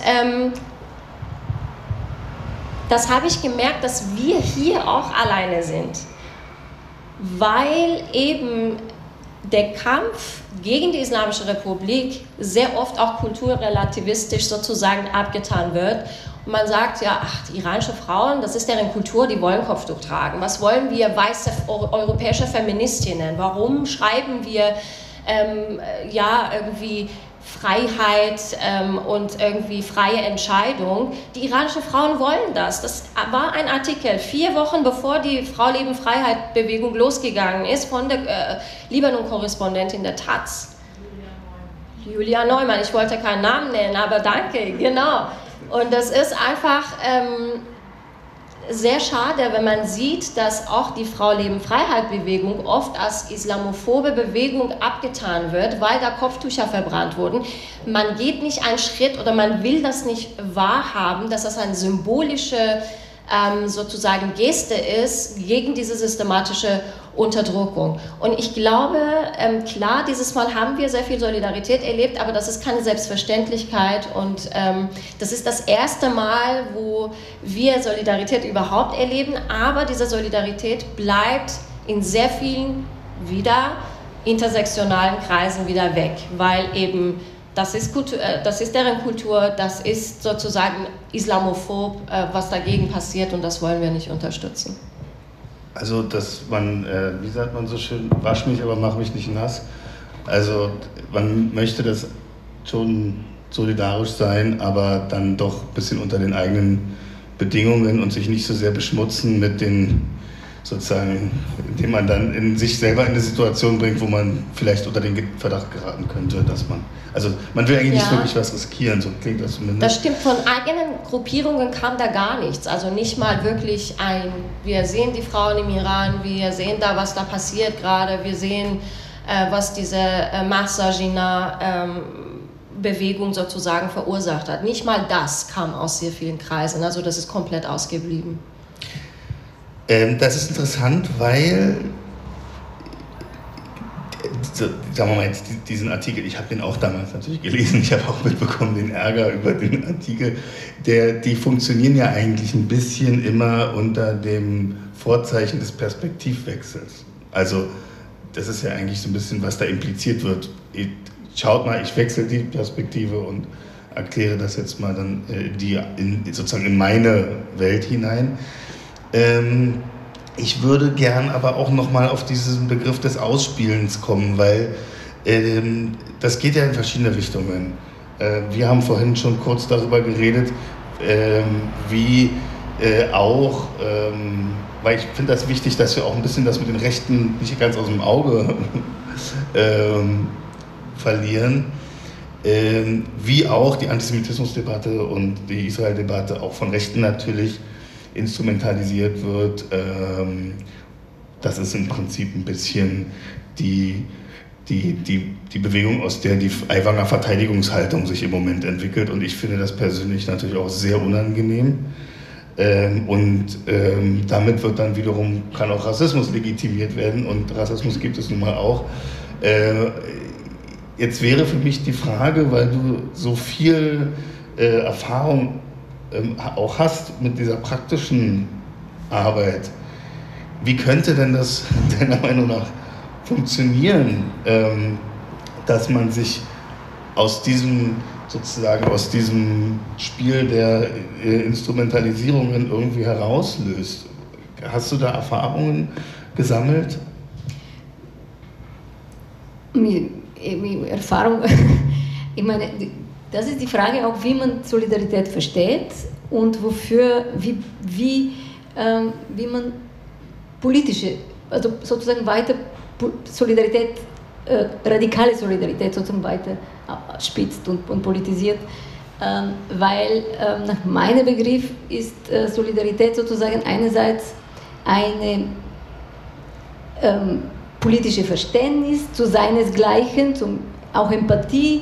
das habe ich gemerkt, dass wir hier auch alleine sind. Weil eben der Kampf gegen die Islamische Republik sehr oft auch kulturrelativistisch sozusagen abgetan wird. Und man sagt, ja, ach, die iranische Frauen, das ist deren Kultur, die wollen Kopftuch tragen. Was wollen wir weiße europäische Feministinnen? Warum schreiben wir irgendwie Freiheit und irgendwie freie Entscheidung? Die iranischen Frauen wollen das. Das war ein Artikel 4 Wochen bevor die Frau Leben Freiheit Bewegung losgegangen ist von der Libanon-Korrespondentin der Taz. Julia Neumann, ich wollte keinen Namen nennen, aber danke, genau. Und das ist einfach sehr schade, wenn man sieht, dass auch die Frau Leben Freiheit Bewegung oft als islamophobe Bewegung abgetan wird, weil da Kopftücher verbrannt wurden. Man geht nicht einen Schritt oder man will das nicht wahrhaben, dass das eine symbolische sozusagen Geste ist gegen diese systematische Unterdrückung. Und ich glaube, klar, dieses Mal haben wir sehr viel Solidarität erlebt, aber das ist keine Selbstverständlichkeit und das ist das erste Mal, wo wir Solidarität überhaupt erleben, aber diese Solidarität bleibt in sehr vielen wieder intersektionalen Kreisen wieder weg, weil eben das ist deren Kultur, das ist sozusagen islamophob, was dagegen passiert und das wollen wir nicht unterstützen. Also, dass man, wie sagt man so schön, wasch mich, aber mach mich nicht nass. Also, man möchte das schon solidarisch sein, aber dann doch ein bisschen unter den eigenen Bedingungen und sich nicht so sehr beschmutzen mit den, sozusagen, indem man dann in sich selber in eine Situation bringt, wo man vielleicht unter den Verdacht geraten könnte, dass man, also man will eigentlich nicht wirklich was riskieren, so klingt das zumindest. Das stimmt, von eigenen Gruppierungen kam da gar nichts, also nicht mal wirklich wir sehen die Frauen im Iran, wir sehen da, was da passiert gerade, wir sehen, was diese Mahsa Jina Bewegung sozusagen verursacht hat. Nicht mal das kam aus sehr vielen Kreisen, also das ist komplett ausgeblieben. Das ist interessant, weil, sagen wir mal jetzt diesen Artikel, ich habe den auch damals natürlich gelesen, ich habe auch mitbekommen den Ärger über den Artikel, die funktionieren ja eigentlich ein bisschen immer unter dem Vorzeichen des Perspektivwechsels. Also das ist ja eigentlich so ein bisschen, was da impliziert wird. Schaut mal, ich wechsle die Perspektive und erkläre das jetzt mal dann sozusagen in meine Welt hinein. Ich würde gern aber auch nochmal auf diesen Begriff des Ausspielens kommen, weil das geht ja in verschiedene Richtungen. Wir haben vorhin schon kurz darüber geredet, wie weil ich finde das wichtig, dass wir auch ein bisschen das mit den Rechten nicht ganz aus dem Auge verlieren, wie auch die Antisemitismusdebatte und die Israel-Debatte auch von Rechten natürlich instrumentalisiert wird. Das ist im Prinzip ein bisschen die Bewegung, aus der die Aiwanger Verteidigungshaltung sich im Moment entwickelt. Und ich finde das persönlich natürlich auch sehr unangenehm. Damit wird dann wiederum, kann auch Rassismus legitimiert werden. Und Rassismus gibt es nun mal auch. Jetzt wäre für mich die Frage, weil du so viel Erfahrung auch hast mit dieser praktischen Arbeit, wie könnte denn das deiner Meinung nach funktionieren, dass man sich aus diesem Spiel der Instrumentalisierungen irgendwie herauslöst? Hast du da Erfahrungen gesammelt? Erfahrung, ich meine, das ist die Frage auch, wie man Solidarität versteht und wie man politische, also sozusagen weiter Solidarität, radikale Solidarität sozusagen weiter spitzt und politisiert, weil nach meinem Begriff ist Solidarität sozusagen einerseits eine politische Verständnis zu seinesgleichen, auch Empathie,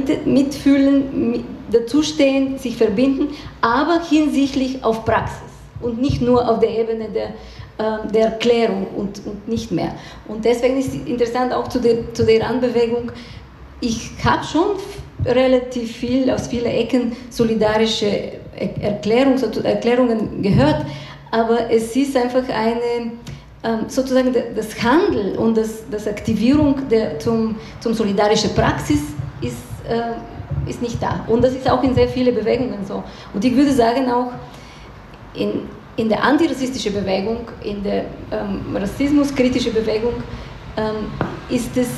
mitfühlen, dazustehen, sich verbinden, aber hinsichtlich auf Praxis. und nicht nur auf der Ebene der Erklärung und nicht mehr. Und deswegen ist es interessant auch zu der Iran-Bewegung, ich habe schon relativ viel aus vielen Ecken solidarische Erklärungen gehört, aber es ist einfach sozusagen das Handeln und das Aktivierung zum solidarische Praxis ist nicht da. Und das ist auch in sehr vielen Bewegungen so. Und ich würde sagen auch in der antirassistischen Bewegung, in der rassismuskritischen Bewegung ist es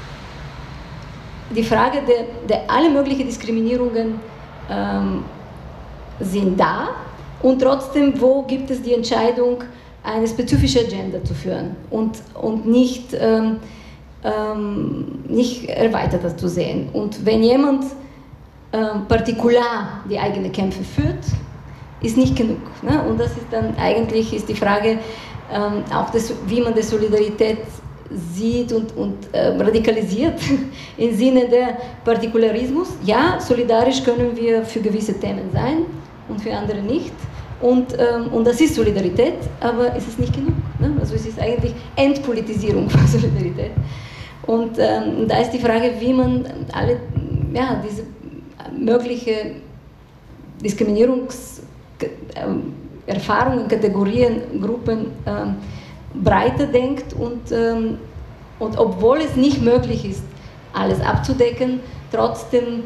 die Frage der alle möglichen Diskriminierungen sind da und trotzdem, wo gibt es die Entscheidung, eine spezifische Agenda zu führen und nicht erweitert zu sehen. Und wenn jemand partikular die eigenen Kämpfe führt, ist nicht genug. Ne? Und das ist dann eigentlich die Frage, auch wie man die Solidarität sieht und radikalisiert im Sinne der Partikularismus. Ja, solidarisch können wir für gewisse Themen sein und für andere nicht. Und das ist Solidarität, aber es ist nicht genug. Ne? Also es ist eigentlich Entpolitisierung von Solidarität. Und da ist die Frage, wie man alle diese mögliche Diskriminierungserfahrungen, Kategorien, Gruppen breiter denkt und obwohl es nicht möglich ist, alles abzudecken, trotzdem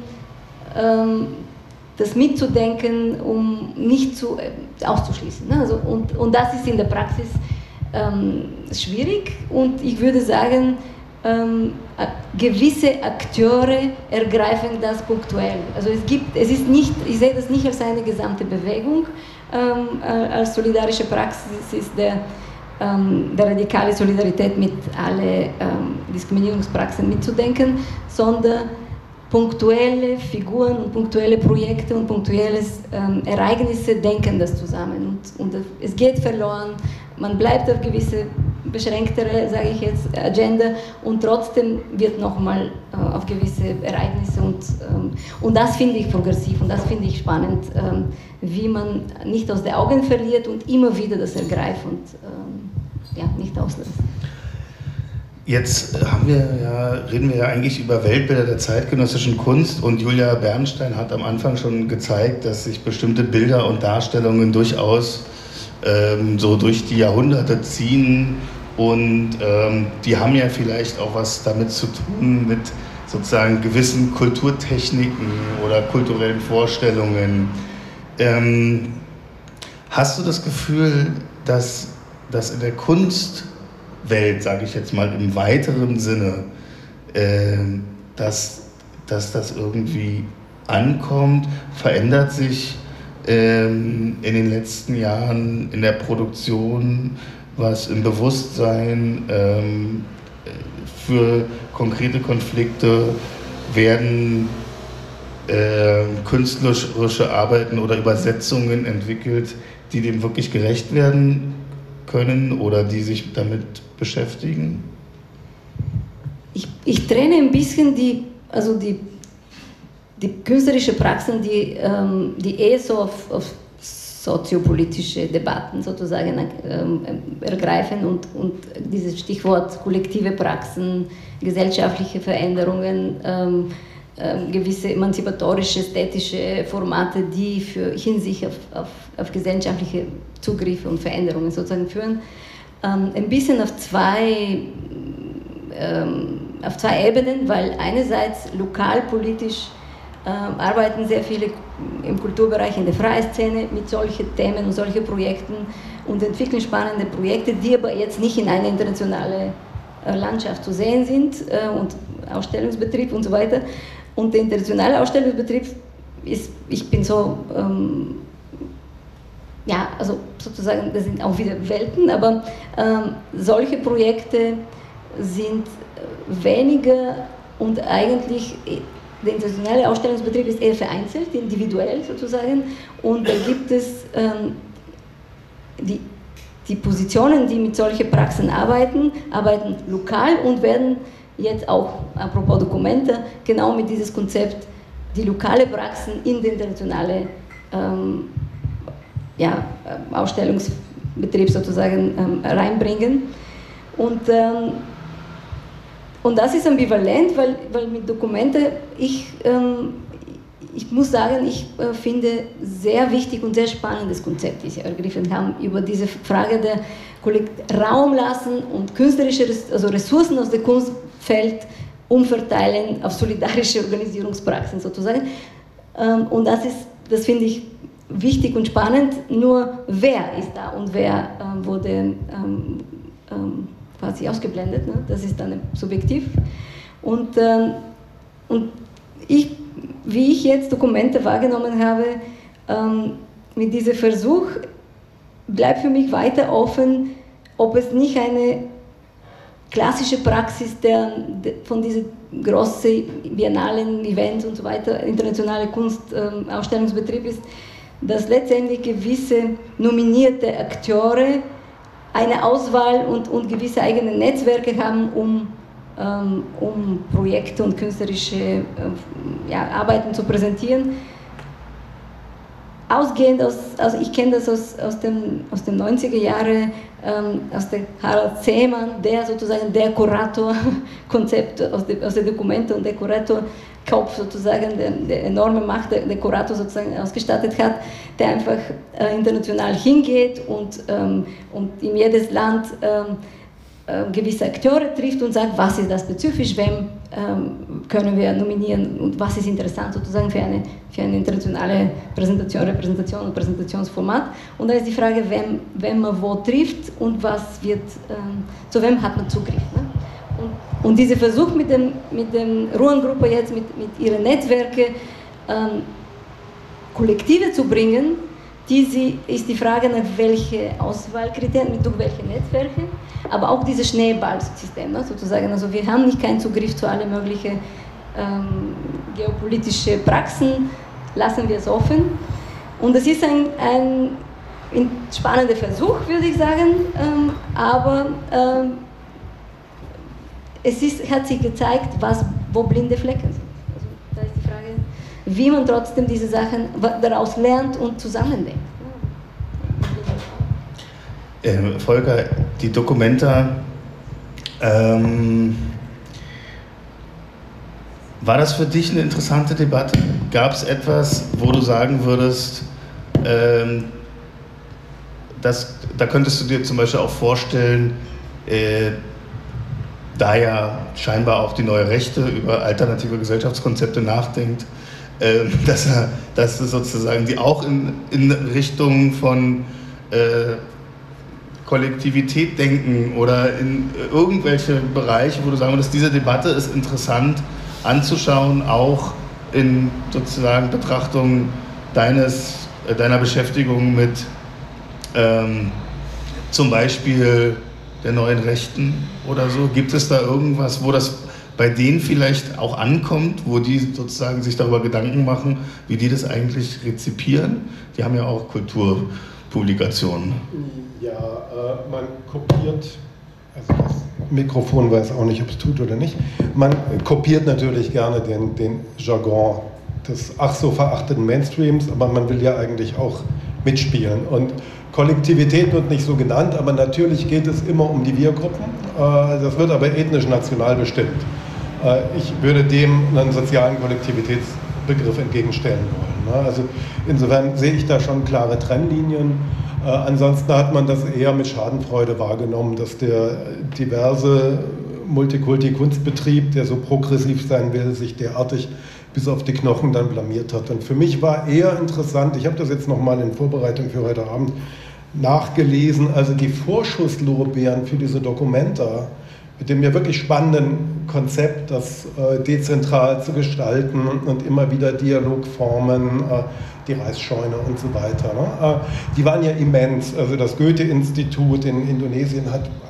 das mitzudenken, um nicht auszuschließen. Ne? Also, und das ist in der Praxis schwierig und ich würde sagen, gewisse Akteure ergreifen das punktuell. Also es ist nicht, ich sehe das nicht als eine gesamte Bewegung, als solidarische Praxis ist der radikale Solidarität mit allen Diskriminierungspraxen mitzudenken, sondern punktuelle Figuren und punktuelle Projekte und punktuelle Ereignisse denken das zusammen. Und es geht verloren, man bleibt auf gewisse beschränktere, sage ich jetzt, Agenda und trotzdem wird nochmal auf gewisse Ereignisse und das finde ich progressiv und das finde ich spannend, wie man nicht aus den Augen verliert und immer wieder das ergreift und nicht auslässt. Jetzt reden wir ja eigentlich über Weltbilder der zeitgenössischen Kunst und Julia Bernstein hat am Anfang schon gezeigt, dass sich bestimmte Bilder und Darstellungen durchaus so durch die Jahrhunderte ziehen und die haben ja vielleicht auch was damit zu tun mit sozusagen gewissen Kulturtechniken oder kulturellen Vorstellungen. Hast du das Gefühl, dass in der Kunstwelt, sage ich jetzt mal im weiteren Sinne, dass das irgendwie ankommt, verändert sich in den letzten Jahren in der Produktion, was im Bewusstsein für konkrete Konflikte werden künstlerische Arbeiten oder Übersetzungen entwickelt, die dem wirklich gerecht werden können oder die sich damit beschäftigen? Ich trenne ein bisschen die künstlerische Praxen, die eher so auf soziopolitische Debatten sozusagen ergreifen und dieses Stichwort kollektive Praxen, gesellschaftliche Veränderungen, gewisse emanzipatorische, ästhetische Formate, die für Hinsicht auf gesellschaftliche Zugriffe und Veränderungen sozusagen führen, ein bisschen auf zwei Ebenen, weil einerseits lokalpolitisch arbeiten sehr viele im Kulturbereich, in der freien Szene mit solchen Themen und solchen Projekten und entwickeln spannende Projekte, die aber jetzt nicht in einer internationalen Landschaft zu sehen sind und Ausstellungsbetrieb und so weiter. Und der internationale Ausstellungsbetrieb ist, ich bin so, also sozusagen, das sind auch wieder Welten, aber solche Projekte sind weniger und eigentlich der internationale Ausstellungsbetrieb ist eher vereinzelt, individuell sozusagen, und da gibt es die Positionen, die mit solchen Praxen arbeiten lokal und werden jetzt auch, apropos Dokumente, genau mit diesem Konzept, die lokale Praxen in die internationale Ausstellungsbetrieb sozusagen reinbringen. Und das ist ambivalent, weil mit Dokumenten, ich muss sagen, ich finde sehr wichtig und sehr spannendes Konzept, das Sie ergriffen haben, über diese Frage der Raum lassen und künstlerische Ressourcen aus dem Kunstfeld umverteilen auf solidarische Organisierungspraxen sozusagen. Und das finde ich wichtig und spannend, nur wer ist da und wer wurde quasi ausgeblendet, ne? Das ist dann subjektiv. Und wie ich jetzt Dokumente wahrgenommen habe, mit diesem Versuch bleibt für mich weiter offen, ob es nicht eine klassische Praxis von diesen großen biennalen Events und so weiter, internationale Kunstausstellungsbetrieb ist, dass letztendlich gewisse nominierte Akteure eine Auswahl und gewisse eigene Netzwerke haben, um Projekte und künstlerische Arbeiten zu präsentieren. Ausgehend ich kenne das aus den 90er Jahren, aus der Harald Seemann, der sozusagen der Kurator-Konzept aus den Dokumenten und der Kurator-Kopf sozusagen, der enorme Macht der Kurator sozusagen ausgestattet hat, der einfach international hingeht und in jedes Land gewisse Akteure trifft und sagt, was ist das spezifisch, wem können wir nominieren und was ist interessant sozusagen für eine internationale Repräsentation und Präsentationsformat. Und da ist die Frage, wem man wo trifft und zu wem hat man Zugriff. Ne? Und dieser Versuch mit dem Ruan-Gruppe jetzt, mit ihren Netzwerken Kollektive zu bringen, ist die Frage, nach welche Auswahlkriterien, durch welche Netzwerke, aber auch dieses Schneeballsystem, ne, sozusagen. Also wir haben nicht keinen Zugriff zu allen möglichen geopolitischen Praxen, lassen wir es offen. Und es ist ein spannender Versuch, würde ich sagen, aber hat sich gezeigt, wo blinde Flecken sind. Also da ist die Frage, wie man trotzdem diese Sachen daraus lernt und zusammendenkt. Volker, die Documenta, war das für dich eine interessante Debatte? Gab es etwas, wo du sagen würdest, da könntest du dir zum Beispiel auch vorstellen, da ja scheinbar auch die neue Rechte über alternative Gesellschaftskonzepte nachdenkt, dass sozusagen die auch in Richtung von Kollektivität denken oder in irgendwelche Bereiche, wo du sagen würdest, diese Debatte ist interessant anzuschauen, auch in sozusagen Betrachtung deiner Beschäftigung mit zum Beispiel der neuen Rechten oder so? Gibt es da irgendwas, wo das bei denen vielleicht auch ankommt, wo die sozusagen sich darüber Gedanken machen, wie die das eigentlich rezipieren? Die haben ja auch Kulturpublikationen. Ja, man kopiert, also das Mikrofon weiß auch nicht, ob es tut oder nicht, man kopiert natürlich gerne den Jargon des ach so verachteten Mainstreams, aber man will ja eigentlich auch mitspielen. Und Kollektivität wird nicht so genannt, aber natürlich geht es immer um die Wir-Gruppen. Das wird aber ethnisch-national bestimmt. Ich würde dem einen sozialen Kollektivitätsbegriff entgegenstellen wollen. Also insofern sehe ich da schon klare Trennlinien. Ansonsten hat man das eher mit Schadenfreude wahrgenommen, dass der diverse Multikulti-Kunstbetrieb, der so progressiv sein will, sich derartig bis auf die Knochen dann blamiert hat. Und für mich war eher interessant, ich habe das jetzt nochmal in Vorbereitung für heute Abend nachgelesen, also die Vorschusslorbeeren für diese Documenta, mit dem ja wirklich spannenden Konzept, das dezentral zu gestalten und immer wieder Dialogformen, die Reisscheune und so weiter. Ne? Die waren ja immens. Also das Goethe-Institut in Indonesien hat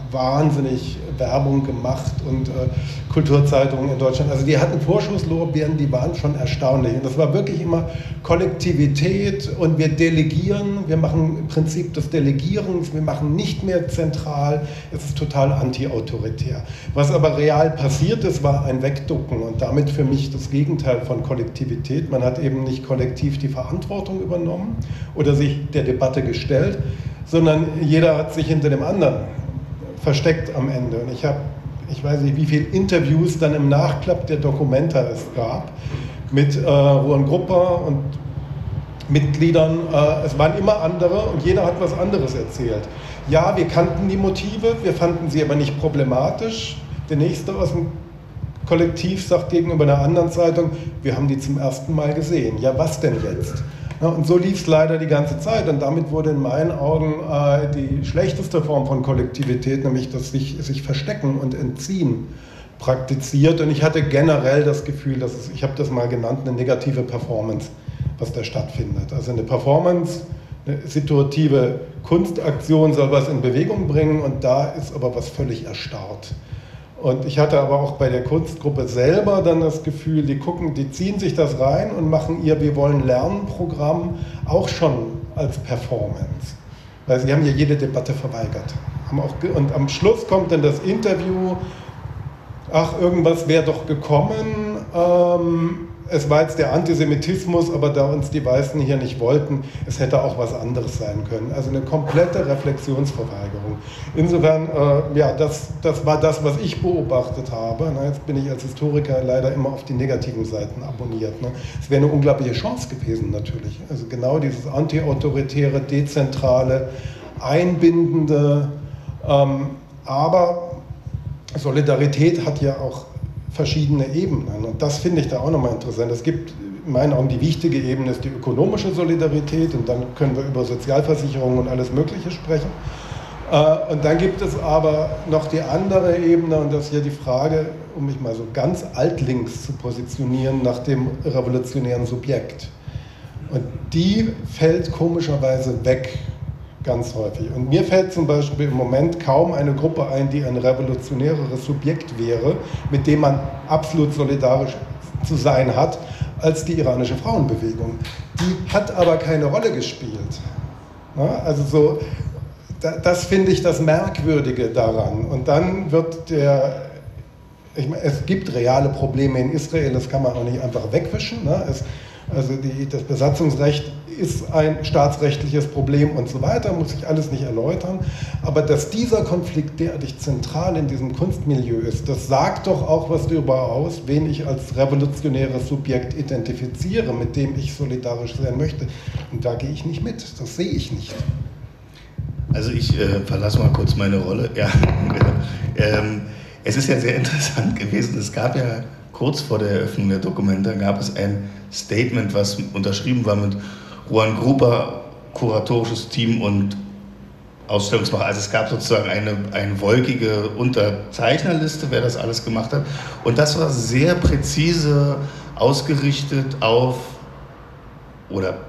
wahnsinnig Werbung gemacht und Kulturzeitungen in Deutschland. Also die hatten Vorschusslorbeeren, die waren schon erstaunlich. Und das war wirklich immer Kollektivität und wir delegieren, wir machen im Prinzip des Delegierens, wir machen nicht mehr zentral, es ist total anti-autoritär. Was aber real passiert ist, war ein Wegducken und damit für mich das Gegenteil von Kollektivität. Man hat eben nicht kollektiv die Verantwortung übernommen oder sich der Debatte gestellt, sondern jeder hat sich hinter dem anderen versteckt am Ende. Und ich weiß nicht, wie viele Interviews dann im Nachklapp der Documenta es gab mit Ruan Grupper und Mitgliedern. Es waren immer andere und jeder hat was anderes erzählt. Ja, wir kannten die Motive, wir fanden sie aber nicht problematisch. Der Nächste aus dem Kollektiv sagt gegenüber einer anderen Zeitung, wir haben die zum ersten Mal gesehen. Ja, was denn jetzt? Ja, und so lief es leider die ganze Zeit und damit wurde in meinen Augen die schlechteste Form von Kollektivität, nämlich das sich verstecken und entziehen, praktiziert. Und ich hatte generell das Gefühl, dass ich habe das mal genannt, eine negative Performance, was da stattfindet. Also eine Performance, eine situative Kunstaktion soll was in Bewegung bringen und da ist aber was völlig erstarrt. Und ich hatte aber auch bei der Kunstgruppe selber dann das Gefühl, die ziehen sich das rein und machen ihr Wir wollen lernen Programm auch schon als Performance. Weil sie haben ja jede Debatte verweigert. Und am Schluss kommt dann das Interview, ach, irgendwas wäre doch gekommen, es war jetzt der Antisemitismus, aber da uns die Weißen hier nicht wollten, es hätte auch was anderes sein können. Also eine komplette Reflexionsverweigerung. Insofern, ja, das war das, was ich beobachtet habe. Jetzt bin ich als Historiker leider immer auf die negativen Seiten abonniert. Es wäre eine unglaubliche Chance gewesen natürlich. Also genau dieses antiautoritäre, dezentrale, einbindende, aber Solidarität hat ja auch verschiedene Ebenen. Und das finde ich da auch nochmal interessant. Es gibt in meinen Augen die wichtige Ebene, ist die ökonomische Solidarität und dann können wir über Sozialversicherungen und alles Mögliche sprechen. Und dann gibt es aber noch die andere Ebene und das ist ja die Frage, um mich mal so ganz altlinks zu positionieren, nach dem revolutionären Subjekt. Und die fällt komischerweise weg. Ganz häufig. Und mir fällt zum Beispiel im Moment kaum eine Gruppe ein, die ein revolutionäreres Subjekt wäre, mit dem man absolut solidarisch zu sein hat, als die iranische Frauenbewegung. Die hat aber keine Rolle gespielt. Ja, also so, das finde ich das Merkwürdige daran. Und dann wird es gibt reale Probleme in Israel, das kann man auch nicht einfach wegwischen. Ne? Das Besatzungsrecht ist ein staatsrechtliches Problem und so weiter, muss ich alles nicht erläutern. Aber dass dieser Konflikt derartig zentral in diesem Kunstmilieu ist, das sagt doch auch was darüber aus, wen ich als revolutionäres Subjekt identifiziere, mit dem ich solidarisch sein möchte. Und da gehe ich nicht mit, das sehe ich nicht. Also ich verlasse mal kurz meine Rolle. Ja, es ist ja sehr interessant gewesen, es gab ja kurz vor der Eröffnung der Documenta gab es ein Statement, was unterschrieben war mit Ruan Grupper, kuratorisches Team und Ausstellungsmacher. Also es gab sozusagen eine wolkige Unterzeichnerliste, wer das alles gemacht hat. Und das war sehr präzise ausgerichtet auf, oder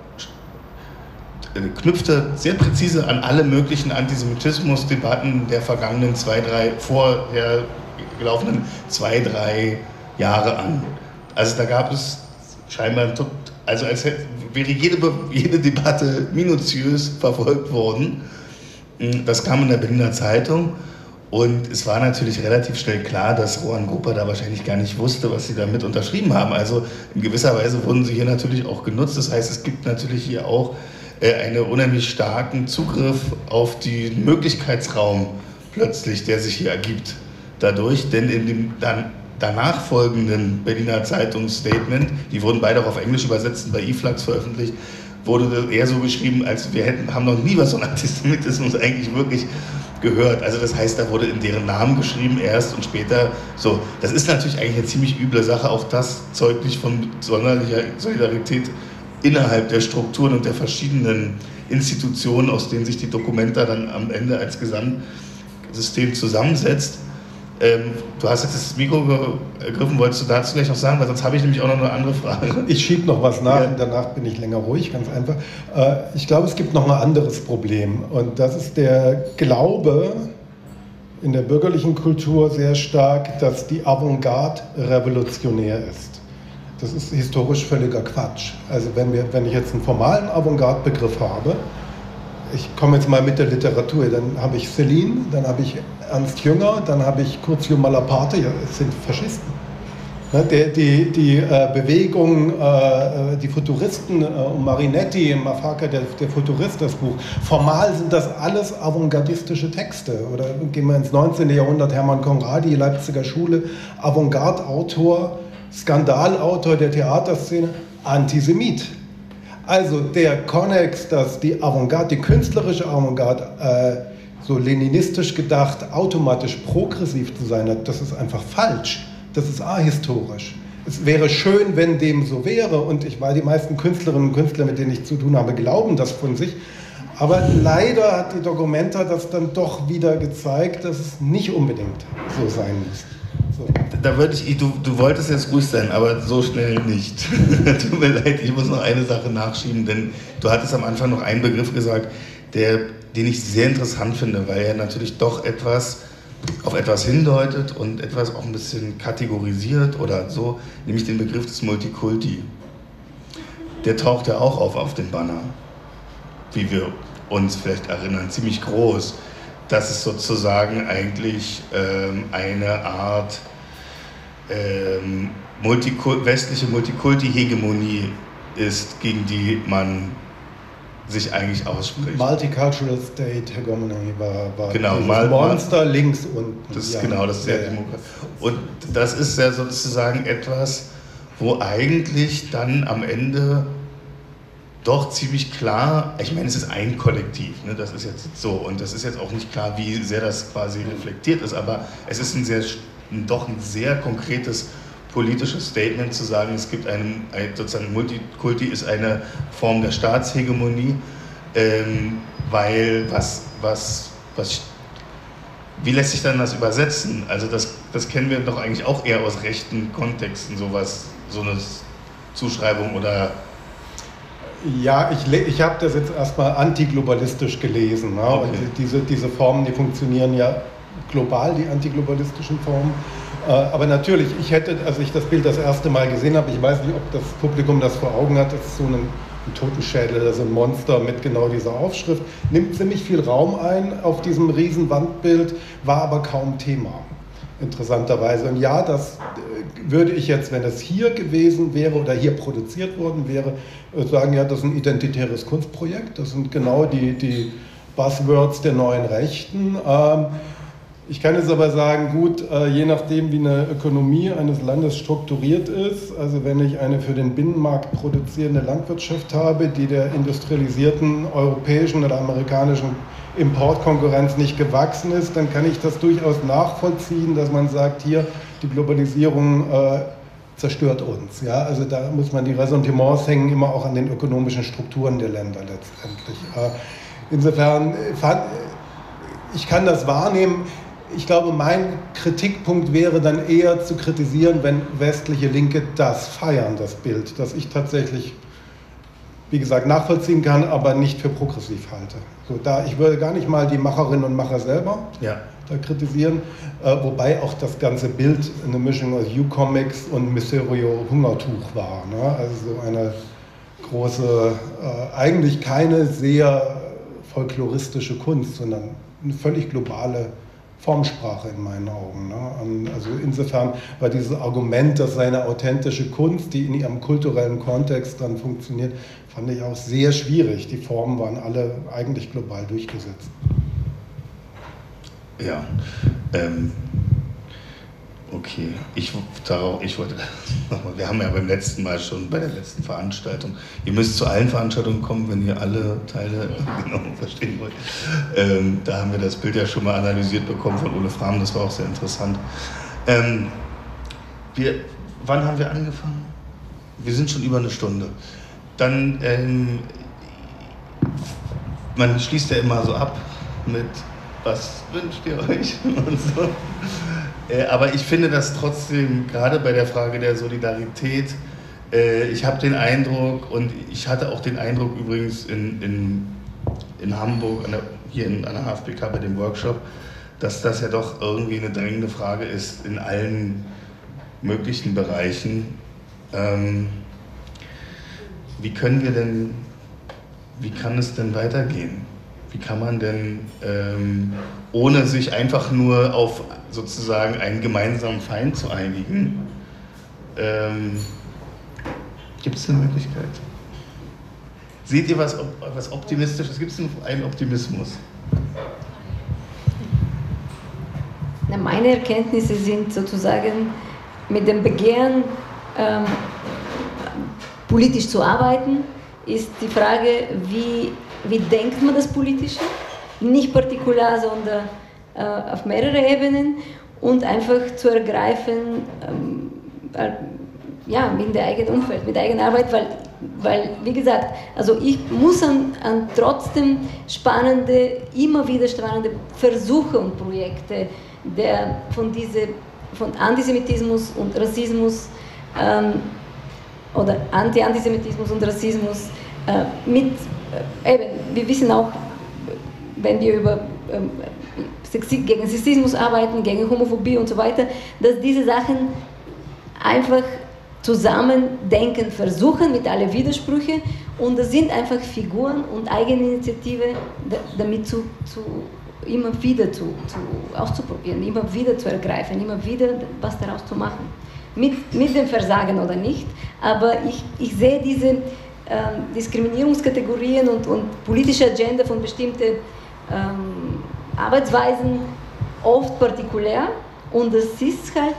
knüpfte sehr präzise an alle möglichen Antisemitismusdebatten der vergangenen vorher gelaufenen 2-3 Jahre an. Also da gab es scheinbar, also als wäre jede Debatte minutiös verfolgt worden. Das kam in der Berliner Zeitung und es war natürlich relativ schnell klar, dass Ruan Grupper da wahrscheinlich gar nicht wusste, was sie damit unterschrieben haben. Also in gewisser Weise wurden sie hier natürlich auch genutzt. Das heißt, es gibt natürlich hier auch einen unheimlich starken Zugriff auf den Möglichkeitsraum plötzlich, der sich hier ergibt dadurch, denn in dem danach folgenden Berliner Zeitungsstatement, die wurden beide auch auf Englisch übersetzt und bei eFlux veröffentlicht, wurde eher so geschrieben, als wir haben noch nie was von Antisemitismus eigentlich wirklich gehört. Also das heißt, da wurde in deren Namen geschrieben erst und später so. Das ist natürlich eigentlich eine ziemlich üble Sache, auch das zeugt nicht von sonderlicher Solidarität innerhalb der Strukturen und der verschiedenen Institutionen, aus denen sich die Documenta dann am Ende als Gesamtsystem zusammensetzt. Du hast jetzt das Mikro ergriffen, wolltest du dazu gleich noch sagen, weil sonst habe ich nämlich auch noch eine andere Frage. Ich schiebe noch was nach und danach bin ich länger ruhig, ganz einfach. Ich glaube, es gibt noch ein anderes Problem und das ist der Glaube, in der bürgerlichen Kultur sehr stark, dass die Avantgarde revolutionär ist. Das ist historisch völliger Quatsch. Also wenn ich jetzt einen formalen Avantgarde-Begriff habe, ich komme jetzt mal mit der Literatur, dann habe ich Céline, dann habe ich Ernst Jünger, dann habe ich Curzio Malaparte, ja, es sind Faschisten. Die Bewegung, die Futuristen um Marinetti, Mafaka, der Futurist, das Buch, formal sind das alles avantgardistische Texte. Oder gehen wir ins 19. Jahrhundert, Hermann Conradi, Leipziger Schule, Avantgarde-Autor, Skandalautor der Theaterszene, Antisemit. Also der Konnex, dass die Avantgarde, die künstlerische Avantgarde, so leninistisch gedacht, automatisch progressiv zu sein hat, das ist einfach falsch. Das ist ahistorisch. Es wäre schön, wenn dem so wäre, und ich weiß, die meisten Künstlerinnen und Künstler, mit denen ich zu tun habe, glauben das von sich. Aber leider hat die Documenta das dann doch wieder gezeigt, dass es nicht unbedingt so sein muss. So. Da würde du wolltest jetzt ruhig sein, aber so schnell nicht. Tut mir leid, ich muss noch eine Sache nachschieben, denn du hattest am Anfang noch einen Begriff gesagt, den ich sehr interessant finde, weil er natürlich doch auf etwas hindeutet und etwas auch ein bisschen kategorisiert oder so, nämlich den Begriff des Multikulti. Der taucht ja auch auf dem Banner, wie wir uns vielleicht erinnern, ziemlich groß, dass es sozusagen eigentlich eine Art westliche Multikulti-Hegemonie ist, gegen die man sich eigentlich ausspricht. Multicultural State Hegemony war genau, Monster links unten. Das ist genau, das ist sehr demokratisch. Und das ist ja sozusagen etwas, wo eigentlich dann am Ende doch ziemlich klar, ich meine, es ist ein Kollektiv, ne, das ist jetzt so, und das ist jetzt auch nicht klar, wie sehr das quasi reflektiert ist, aber es ist doch ein sehr konkretes politisches Statement zu sagen, es gibt sozusagen Multikulti ist eine Form der Staatshegemonie, weil wie lässt sich dann das übersetzen? Also das kennen wir doch eigentlich auch eher aus rechten Kontexten, so eine Zuschreibung oder... Ja, ich habe das jetzt erstmal antiglobalistisch gelesen. Ne? Okay. Und diese Formen, die funktionieren ja global, die antiglobalistischen Formen. Aber natürlich, als ich das Bild das erste Mal gesehen habe, ich weiß nicht, ob das Publikum das vor Augen hat, das ist so ein Totenschädel, also ein Monster mit genau dieser Aufschrift, nimmt ziemlich viel Raum ein auf diesem riesen Wandbild, war aber kaum Thema, interessanterweise. Und ja, das würde ich jetzt, wenn es hier gewesen wäre oder hier produziert worden wäre, sagen, ja, das ist ein identitäres Kunstprojekt, das sind genau die Buzzwords der neuen Rechten. Ich kann jetzt aber sagen, gut, je nachdem, wie eine Ökonomie eines Landes strukturiert ist, also wenn ich eine für den Binnenmarkt produzierende Landwirtschaft habe, die der industrialisierten europäischen oder amerikanischen Importkonkurrenz nicht gewachsen ist, dann kann ich das durchaus nachvollziehen, dass man sagt, hier, die Globalisierung zerstört uns. Ja? Also da muss man, die Ressentiments hängen immer auch an den ökonomischen Strukturen der Länder letztendlich. Insofern, ich kann das wahrnehmen. Ich glaube, mein Kritikpunkt wäre dann eher zu kritisieren, wenn westliche Linke das feiern, das Bild, das ich tatsächlich, wie gesagt, nachvollziehen kann, aber nicht für progressiv halte. So, ich würde gar nicht mal die Macherinnen und Macher selber da kritisieren, wobei auch das ganze Bild eine Mischung aus U-Comics und Mysterio Hungertuch war. Ne? Also so eine große, eigentlich keine sehr folkloristische Kunst, sondern eine völlig globale Formsprache in meinen Augen. Ne? Also insofern war dieses Argument, dass seine authentische Kunst, die in ihrem kulturellen Kontext dann funktioniert, fand ich auch sehr schwierig. Die Formen waren alle eigentlich global durchgesetzt. Ja, okay. Ich wollte nochmal, wir haben ja beim letzten Mal schon, bei der letzten Veranstaltung, ihr müsst zu allen Veranstaltungen kommen, wenn ihr alle Teile genau verstehen wollt. Da haben wir das Bild ja schon mal analysiert bekommen von Ole Frahm, das war auch sehr interessant. Wann haben wir angefangen? Wir sind schon über eine Stunde. Dann, man schließt ja immer so ab mit, was wünscht ihr euch und so. Aber ich finde das trotzdem, gerade bei der Frage der Solidarität, ich habe den Eindruck, und ich hatte auch den Eindruck übrigens in Hamburg, hier an der HFBK bei dem Workshop, dass das ja doch irgendwie eine drängende Frage ist in allen möglichen Bereichen. Wie kann es denn weitergehen? Wie kann man denn, ohne sich einfach nur auf sozusagen einen gemeinsamen Feind zu einigen, gibt es eine Möglichkeit? Seht ihr was Optimistisches? Gibt es einen Optimismus? Meine Erkenntnisse sind sozusagen mit dem Begehren, politisch zu arbeiten, ist die Frage, wie denkt man das Politische? Nicht partikular, sondern auf mehrere Ebenen und einfach zu ergreifen, in der eigenen Umfeld, mit der eigenen Arbeit, weil wie gesagt, also ich muss an trotzdem immer wieder spannende Versuche und Projekte von Antisemitismus und Rassismus oder Anti-Antisemitismus und Rassismus wir wissen auch, wenn wir über gegen Sexismus arbeiten, gegen Homophobie und so weiter, dass diese Sachen einfach zusammendenken versuchen mit allen Widersprüchen und das sind einfach Figuren und Eigeninitiative, damit immer wieder auszuprobieren, immer wieder zu ergreifen, immer wieder was daraus zu machen. Mit dem Versagen oder nicht, aber ich sehe diese Diskriminierungskategorien und politische Agenda von bestimmten Arbeitsweisen oft partikulär und das ist halt,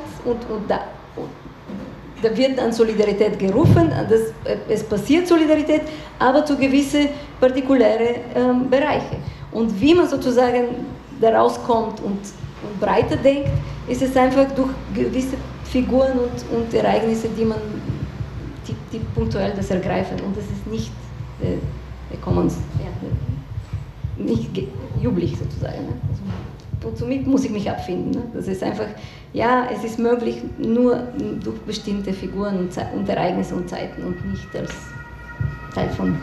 da wird an Solidarität gerufen, es passiert Solidarität, aber zu gewissen partikulären Bereiche. Und wie man sozusagen daraus kommt und breiter denkt, ist es einfach durch gewisse Figuren und Ereignisse, die punktuell das ergreifen. Und das ist nicht nicht jubelig sozusagen. Ne? Also, und somit muss ich mich abfinden. Ne? Das ist einfach, es ist möglich, nur durch bestimmte Figuren und Ereignisse und Zeiten und nicht als Teil von.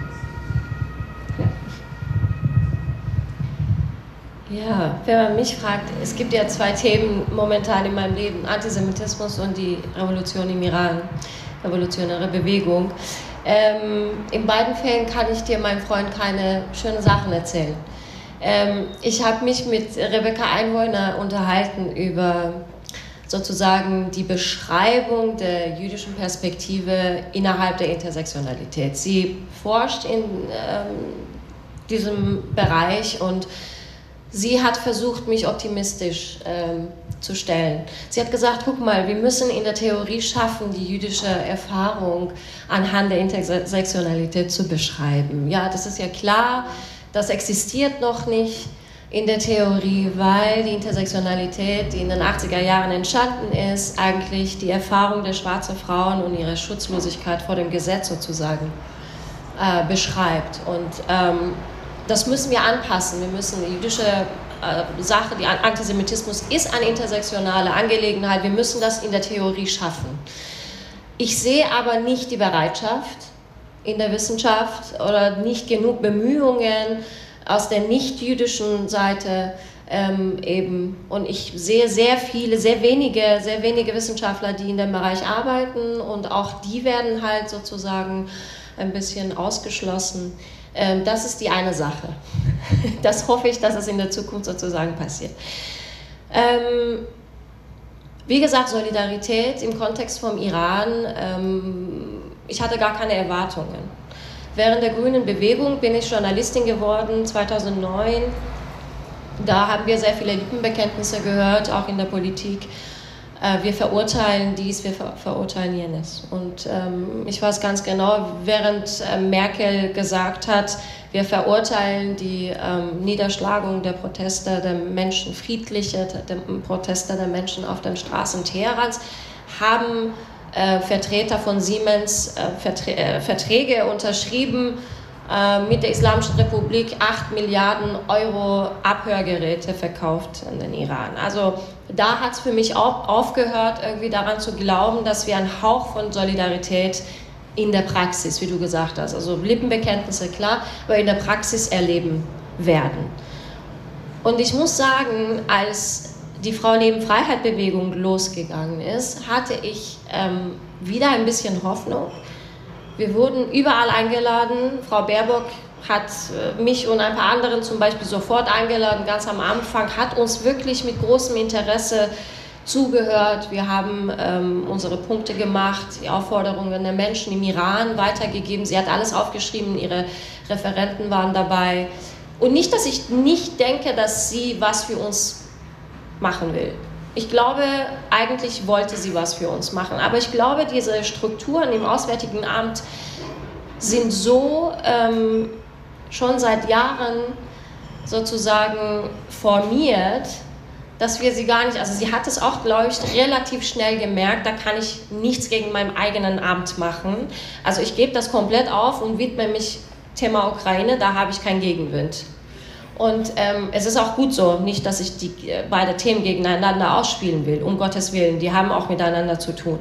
Ja, wenn man mich fragt, es gibt ja zwei Themen momentan in meinem Leben, Antisemitismus und die Revolution im Iran, revolutionäre Bewegung. In beiden Fällen kann ich dir, mein Freund, keine schönen Sachen erzählen. Ich habe mich mit Rebecca Einwohner unterhalten über sozusagen die Beschreibung der jüdischen Perspektive innerhalb der Intersektionalität. Sie forscht in diesem Bereich und sie hat versucht, mich optimistisch zu stellen. Sie hat gesagt, guck mal, wir müssen in der Theorie schaffen, die jüdische Erfahrung anhand der Intersektionalität zu beschreiben. Ja, das ist ja klar, das existiert noch nicht in der Theorie, weil die Intersektionalität, die in den 80er Jahren entstanden ist, eigentlich die Erfahrung der schwarzen Frauen und ihre Schutzlosigkeit vor dem Gesetz sozusagen beschreibt. Und das müssen wir anpassen. Wir müssen die jüdische Sache, die Antisemitismus ist eine intersektionale Angelegenheit. Wir müssen das in der Theorie schaffen. Ich sehe aber nicht die Bereitschaft in der Wissenschaft oder nicht genug Bemühungen aus der nicht-jüdischen Seite eben. Und ich sehe sehr wenige Wissenschaftler, die in dem Bereich arbeiten und auch die werden halt sozusagen ein bisschen ausgeschlossen. Das ist die eine Sache. Das hoffe ich, dass es in der Zukunft sozusagen passiert. Wie gesagt, Solidarität im Kontext vom Iran, ich hatte gar keine Erwartungen. Während der grünen Bewegung bin ich Journalistin geworden, 2009. Da haben wir sehr viele Lippenbekenntnisse gehört, auch in der Politik. Wir verurteilen dies, wir verurteilen jenes. Und ich weiß ganz genau, während Merkel gesagt hat, wir verurteilen die Niederschlagung der Proteste der Menschen, friedliche Proteste der Menschen auf den Straßen Teherans, haben Vertreter von Siemens Verträge unterschrieben, mit der Islamischen Republik 8 Milliarden Euro Abhörgeräte verkauft in den Iran. Also da hat es für mich auch aufgehört, irgendwie daran zu glauben, dass wir einen Hauch von Solidarität in der Praxis, wie du gesagt hast, also Lippenbekenntnisse, klar, aber in der Praxis erleben werden. Und ich muss sagen, als die Frau-Leben-Freiheit-Bewegung losgegangen ist, hatte ich wieder ein bisschen Hoffnung. Wir wurden überall eingeladen. Frau Baerbock hat mich und ein paar anderen zum Beispiel sofort eingeladen, ganz am Anfang, hat uns wirklich mit großem Interesse zugehört. Wir haben unsere Punkte gemacht, die Aufforderungen der Menschen im Iran weitergegeben. Sie hat alles aufgeschrieben, ihre Referenten waren dabei. Und nicht, dass ich nicht denke, dass sie was für uns machen will. Ich glaube, eigentlich wollte sie was für uns machen. Aber ich glaube, diese Strukturen im Auswärtigen Amt sind so schon seit Jahren sozusagen formiert, dass wir sie gar nicht, also sie hat es auch, glaube ich, relativ schnell gemerkt, da kann ich nichts gegen mein eigenes Amt machen. Also ich gebe das komplett auf und widme mich Thema Ukraine, da habe ich keinen Gegenwind. Und es ist auch gut so, nicht, dass ich die beide Themen gegeneinander ausspielen will, um Gottes Willen, die haben auch miteinander zu tun.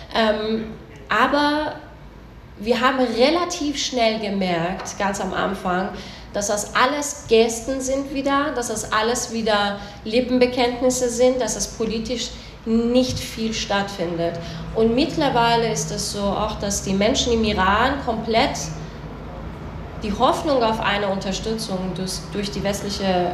Aber wir haben relativ schnell gemerkt, ganz am Anfang, dass das alles Gesten sind wieder, dass das alles wieder Lippenbekenntnisse sind, dass es politisch nicht viel stattfindet. Und mittlerweile ist es so auch, dass die Menschen im Iran komplett die Hoffnung auf eine Unterstützung durch die westliche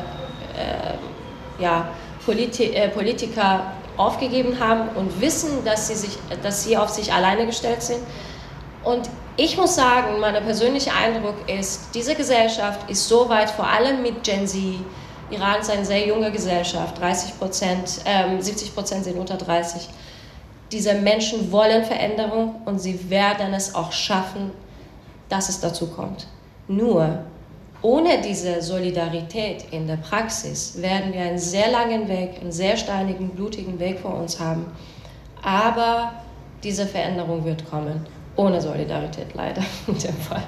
Politiker aufgegeben haben und wissen, dass sie auf sich alleine gestellt sind. Und ich muss sagen, mein persönlicher Eindruck ist, diese Gesellschaft ist so weit, vor allem mit Gen Z, Iran ist eine sehr junge Gesellschaft, 70% sind unter 30. Diese Menschen wollen Veränderung und sie werden es auch schaffen, dass es dazu kommt. Nur, ohne diese Solidarität in der Praxis werden wir einen sehr langen Weg, einen sehr steinigen, blutigen Weg vor uns haben. Aber diese Veränderung wird kommen. Ohne Solidarität leider in dem Fall.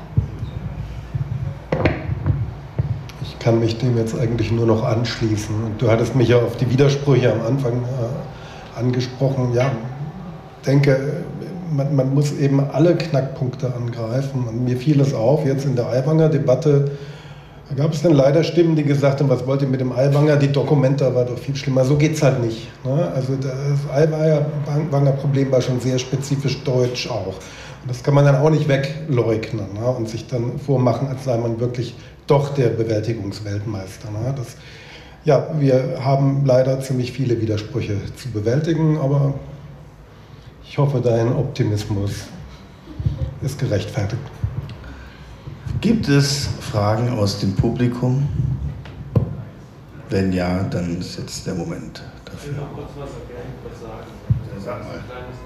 Ich kann mich dem jetzt eigentlich nur noch anschließen. Und du hattest mich ja auf die Widersprüche am Anfang angesprochen. Ja, ich denke, man muss eben alle Knackpunkte angreifen. Und mir fiel es auf, jetzt in der Aiwanger Debatte, da gab es dann leider Stimmen, die gesagt haben, was wollt ihr mit dem Aiwanger? Die Dokumenta war doch viel schlimmer. So geht es halt nicht. Ne? Also das Aiwanger Problem war schon sehr spezifisch deutsch auch. Und das kann man dann auch nicht wegleugnen, ne? Und sich dann vormachen, als sei man wirklich doch der Bewältigungsweltmeister. Ne? Wir haben leider ziemlich viele Widersprüche zu bewältigen, aber ich hoffe, dein Optimismus ist gerechtfertigt. Gibt es Fragen aus dem Publikum? Wenn ja, dann ist jetzt der Moment dafür. Ich will noch kurz was erklären, kurz sagen. Ja, sag mal.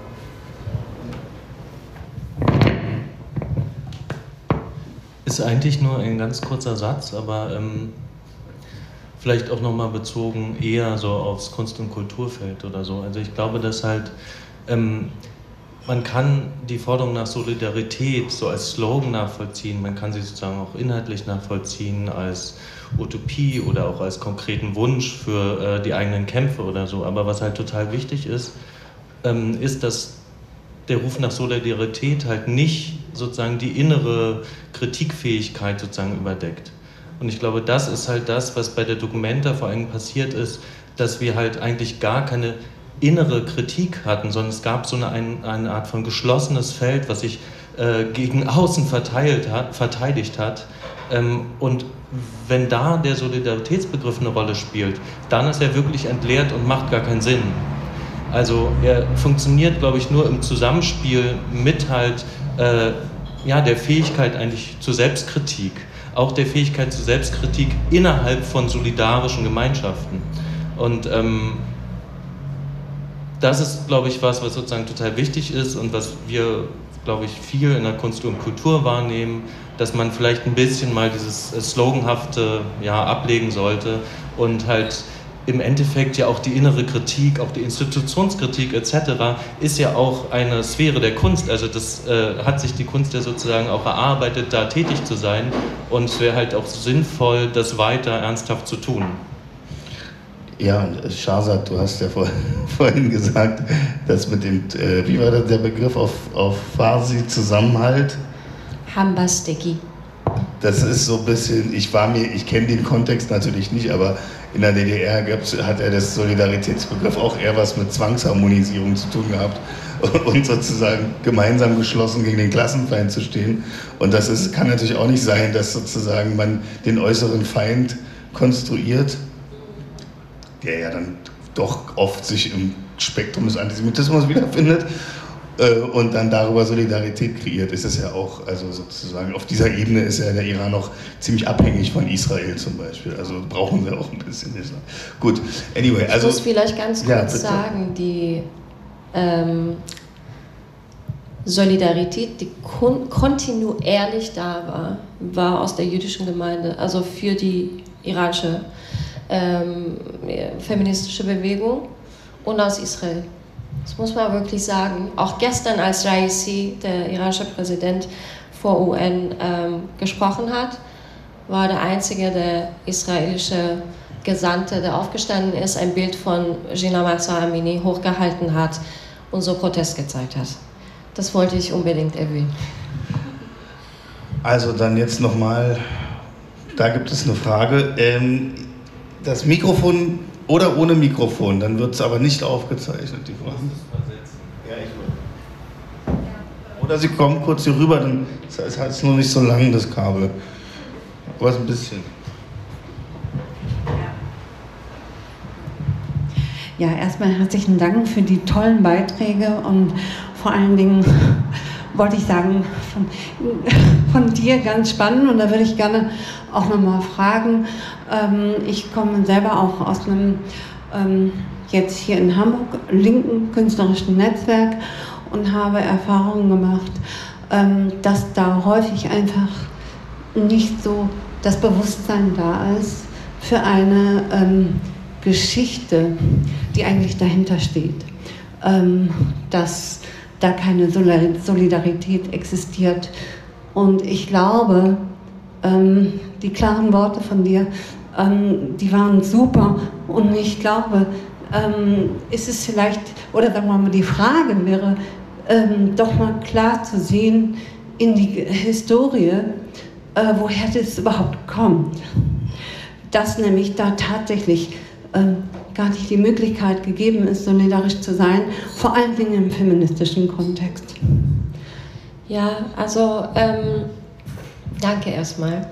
Ist eigentlich nur ein ganz kurzer Satz, aber vielleicht auch nochmal bezogen eher so aufs Kunst- und Kulturfeld oder so. Also ich glaube, dass halt man kann die Forderung nach Solidarität so als Slogan nachvollziehen, man kann sie sozusagen auch inhaltlich nachvollziehen als Utopie oder auch als konkreten Wunsch für die eigenen Kämpfe oder so. Aber was halt total wichtig ist, ist, dass der Ruf nach Solidarität halt nicht sozusagen die innere Kritikfähigkeit sozusagen überdeckt. Und ich glaube, das ist halt das, was bei der Documenta vor allem passiert ist, dass wir halt eigentlich gar keine innere Kritik hatten, sondern es gab so eine Art von geschlossenes Feld, was sich gegen außen verteidigt hat. Und wenn da der Solidaritätsbegriff eine Rolle spielt, dann ist er wirklich entleert und macht gar keinen Sinn. Also er funktioniert, glaube ich, nur im Zusammenspiel mit halt der Fähigkeit eigentlich zur Selbstkritik, auch der Fähigkeit zur Selbstkritik innerhalb von solidarischen Gemeinschaften. Und das ist, glaube ich, was sozusagen total wichtig ist und was wir, glaube ich, viel in der Kunst und Kultur wahrnehmen, dass man vielleicht ein bisschen mal dieses Sloganhafte ablegen sollte und halt im Endeffekt ja auch die innere Kritik, auch die Institutionskritik etc. ist ja auch eine Sphäre der Kunst. Also das hat sich die Kunst ja sozusagen auch erarbeitet, da tätig zu sein. Und es wäre halt auch sinnvoll, das weiter ernsthaft zu tun. Ja, Shahzad, du hast ja vorhin gesagt, dass mit dem, wie war der Begriff auf Farsi, Zusammenhalt? Hambastegi. das ist so ein bisschen, ich kenne den Kontext natürlich nicht, aber in der DDR hat der Solidaritätsbegriff auch eher was mit Zwangsharmonisierung zu tun gehabt und sozusagen gemeinsam geschlossen gegen den Klassenfeind zu stehen. Und kann natürlich auch nicht sein, dass sozusagen man den äußeren Feind konstruiert, der ja dann doch oft sich im Spektrum des Antisemitismus wiederfindet, und dann darüber Solidarität kreiert. Ist es ja auch, also sozusagen auf dieser Ebene ist ja der Iran auch ziemlich abhängig von Israel zum Beispiel. Also brauchen wir auch ein bisschen. Gut, anyway. Also, ich muss vielleicht ganz kurz sagen, die Solidarität, die kontinuierlich da war aus der jüdischen Gemeinde, also für die iranische feministische Bewegung und aus Israel. Das muss man wirklich sagen. Auch gestern, als Raisi, der iranische Präsident, vor UN gesprochen hat, war der einzige, der israelische Gesandte, der aufgestanden ist, ein Bild von Gina Mahsa Amini hochgehalten hat und so Protest gezeigt hat. Das wollte ich unbedingt erwähnen. Also dann jetzt nochmal, da gibt es eine Frage. Das Mikrofon oder ohne Mikrofon, dann wird es aber nicht aufgezeichnet, die Frage. Ja, ich will. Oder Sie kommen kurz hier rüber, dann ist es nur nicht so lang, das Kabel. Aber ein bisschen. Ja, erstmal herzlichen Dank für die tollen Beiträge und vor allen Dingen wollte ich sagen, von dir ganz spannend, und da würde ich gerne auch nochmal fragen. Ich komme selber auch aus einem, jetzt hier in Hamburg, linken künstlerischen Netzwerk und habe Erfahrungen gemacht, dass da häufig einfach nicht so das Bewusstsein da ist für eine Geschichte, die eigentlich dahinter steht, dass da keine Solidarität existiert. Und ich glaube, die klaren Worte von dir, die waren super. Und ich glaube, ist es vielleicht, oder sagen wir mal, die Frage wäre, doch mal klar zu sehen in die Historie, woher das überhaupt kommt. Dass nämlich da tatsächlich gar nicht die Möglichkeit gegeben ist, solidarisch zu sein, vor allen Dingen im feministischen Kontext. Ja, also danke erstmal.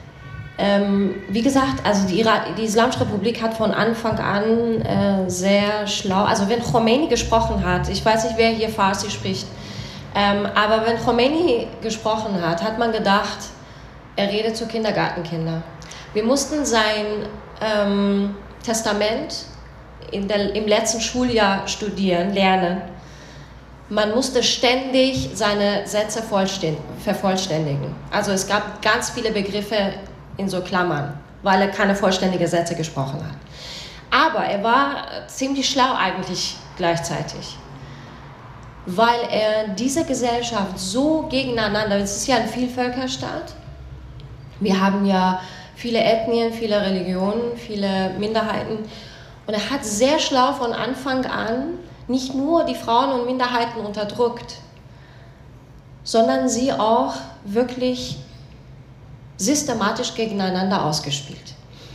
Wie gesagt, also die Islamische Republik hat von Anfang an sehr schlau, also wenn Khomeini gesprochen hat, ich weiß nicht, wer hier Farsi spricht, aber wenn Khomeini gesprochen hat, hat man gedacht, er redet zu Kindergartenkindern. Wir mussten sein Testament im letzten Schuljahr lernen. Man musste ständig seine Sätze vervollständigen. Also es gab ganz viele Begriffe in so Klammern, weil er keine vollständigen Sätze gesprochen hat. Aber er war ziemlich schlau eigentlich gleichzeitig, weil er diese Gesellschaft so gegeneinander, es ist ja ein Vielvölkerstaat, wir haben ja viele Ethnien, viele Religionen, viele Minderheiten, und er hat sehr schlau von Anfang an nicht nur die Frauen und Minderheiten unterdrückt, sondern sie auch wirklich systematisch gegeneinander ausgespielt.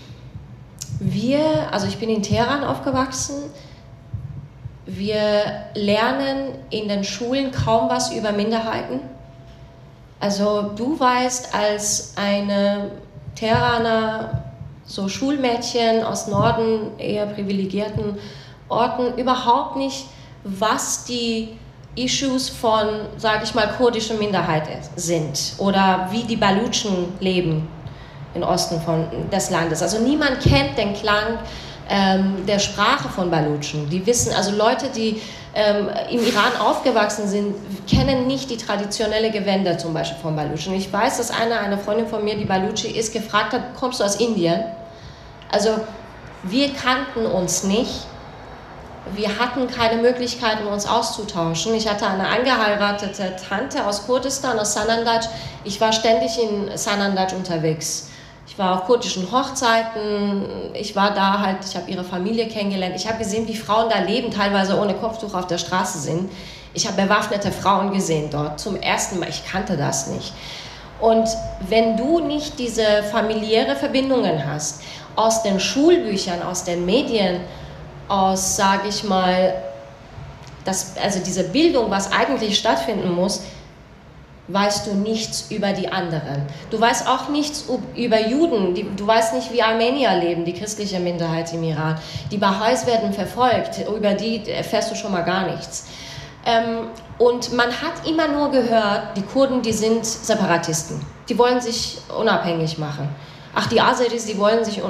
Also ich bin in Teheran aufgewachsen, wir lernen in den Schulen kaum was über Minderheiten. Also du weißt als eine Teheraner, so Schulmädchen aus Norden, eher privilegierten Orten, überhaupt nicht, was die Issues von, sage ich mal, kurdischen Minderheiten sind oder wie die Balutschen leben im Osten des Landes. Also niemand kennt den Klang der Sprache von Balutschen. Die wissen, also Leute, die im Iran aufgewachsen sind, kennen nicht die traditionelle Gewänder zum Beispiel von Balutschen. Ich weiß, dass eine Freundin von mir, die Baluchi ist, gefragt hat, kommst du aus Indien? Also wir kannten uns nicht. Wir hatten keine Möglichkeiten, uns auszutauschen. Ich hatte eine angeheiratete Tante aus Kurdistan, aus Sanandaj. Ich war ständig in Sanandaj unterwegs. Ich war auf kurdischen Hochzeiten, ich war da halt, ich habe ihre Familie kennengelernt. Ich habe gesehen, wie Frauen da leben, teilweise ohne Kopftuch auf der Straße sind. Ich habe bewaffnete Frauen gesehen dort, zum ersten Mal. Ich kannte das nicht. Und wenn du nicht diese familiäre Verbindungen hast, aus den Schulbüchern, aus den Medien, aus, sage ich mal, also diese Bildung, was eigentlich stattfinden muss, weißt du nichts über die anderen. Du weißt auch nichts über Juden, du weißt nicht, wie Armenier leben, die christliche Minderheit im Iran. Die Baha'is werden verfolgt, über die erfährst du schon mal gar nichts. Und man hat immer nur gehört, die Kurden, die sind Separatisten, die wollen sich unabhängig machen. Ach, die Aseris, die wollen sich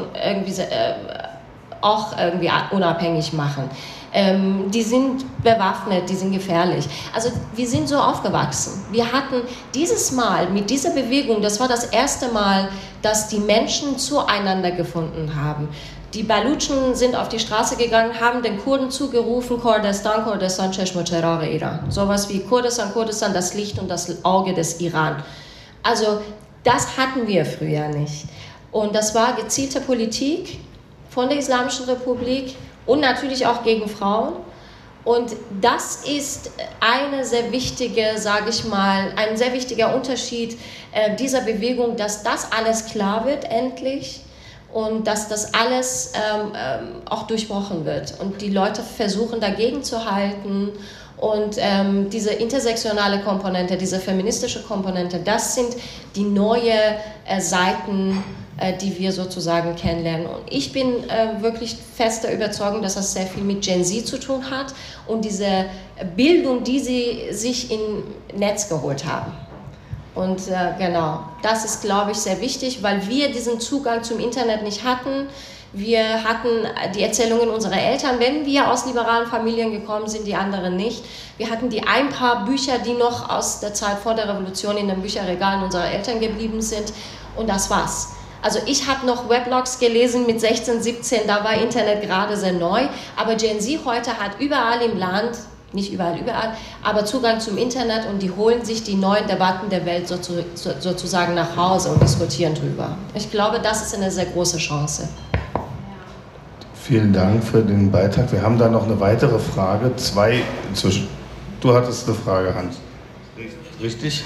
auch irgendwie unabhängig machen. Die sind bewaffnet, die sind gefährlich. Also wir sind so aufgewachsen. Wir hatten dieses Mal mit dieser Bewegung, das war das erste Mal, dass die Menschen zueinander gefunden haben. Die Balutschen sind auf die Straße gegangen, haben den Kurden zugerufen, Kurdistan, Kurdistan, Cheshmo Cheragh Iran. Sowas wie Kurdistan, Kurdistan, das Licht und das Auge des Iran. Also das hatten wir früher nicht. Und das war gezielte Politik von der Islamischen Republik und natürlich auch gegen Frauen. Und das ist eine sehr wichtige, sage ich mal, ein sehr wichtiger Unterschied dieser Bewegung, dass das alles klar wird endlich und dass das alles auch durchbrochen wird. Und die Leute versuchen dagegen zu halten. Und diese intersektionale Komponente, diese feministische Komponente, das sind die neuen Seiten, die wir sozusagen kennenlernen. Und ich bin wirklich fester Überzeugung, dass das sehr viel mit Gen Z zu tun hat und diese Bildung, die sie sich im Netz geholt haben. Und genau, das ist, glaube ich, sehr wichtig, weil wir diesen Zugang zum Internet nicht hatten. Wir hatten die Erzählungen unserer Eltern, wenn wir aus liberalen Familien gekommen sind, die anderen nicht. Wir hatten die ein paar Bücher, die noch aus der Zeit vor der Revolution in den Bücherregalen unserer Eltern geblieben sind. Und das war's. Also ich habe noch Weblogs gelesen mit 16, 17, da war Internet gerade sehr neu. Aber Gen Z heute hat überall im Land, nicht überall, aber Zugang zum Internet und die holen sich die neuen Debatten der Welt sozusagen nach Hause und diskutieren drüber. Ich glaube, das ist eine sehr große Chance. Vielen Dank für den Beitrag. Wir haben da noch eine weitere Frage. Zwei inzwischen. Du hattest eine Frage, Hans. Richtig?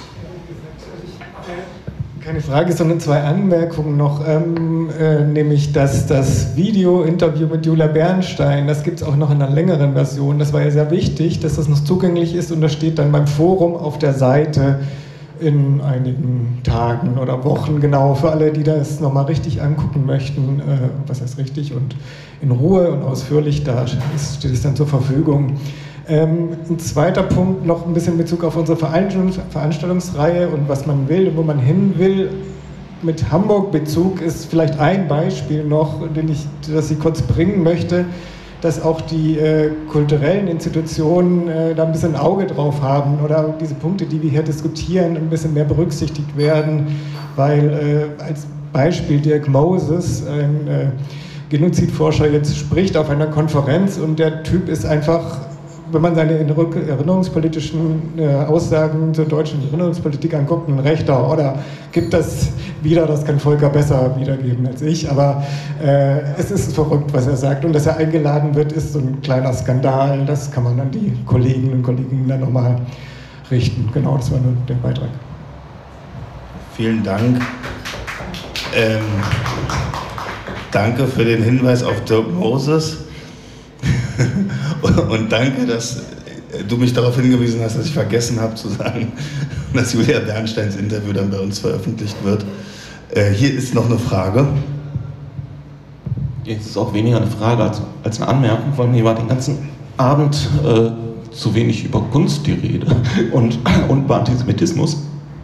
Keine Frage, sondern zwei Anmerkungen noch. Nämlich, dass das Video-Interview mit Julia Bernstein, das gibt es auch noch in einer längeren Version. Das war ja sehr wichtig, dass das noch zugänglich ist und das steht dann beim Forum auf der Seite in einigen Tagen oder Wochen, genau, für alle, die das nochmal richtig angucken möchten, was heißt richtig und in Ruhe und ausführlich, da steht es dann zur Verfügung. Ein zweiter Punkt, noch ein bisschen in Bezug auf unsere Veranstaltungsreihe und was man will und wo man hin will. Mit Hamburg-Bezug ist vielleicht ein Beispiel noch, das ich kurz bringen möchte, dass auch die kulturellen Institutionen da ein bisschen ein Auge drauf haben oder diese Punkte, die wir hier diskutieren, ein bisschen mehr berücksichtigt werden, weil als Beispiel Dirk Moses, ein Genozidforscher, jetzt spricht auf einer Konferenz und der Typ ist einfach, wenn man seine erinnerungspolitischen Aussagen zur deutschen Erinnerungspolitik anguckt, ein Rechter oder gibt das wieder, das kann Volker besser wiedergeben als ich, aber es ist verrückt, was er sagt und dass er eingeladen wird, ist so ein kleiner Skandal, das kann man an die Kolleginnen und Kollegen dann nochmal richten. Genau, das war nur der Beitrag. Vielen Dank. Danke für den Hinweis auf Dirk Moses. Und danke, dass du mich darauf hingewiesen hast, dass ich vergessen habe zu sagen, dass Julia Bernsteins Interview dann bei uns veröffentlicht wird. Hier ist noch eine Frage. Es ist auch weniger eine Frage als eine Anmerkung, weil mir war den ganzen Abend zu wenig über Kunst die Rede und über Antisemitismus.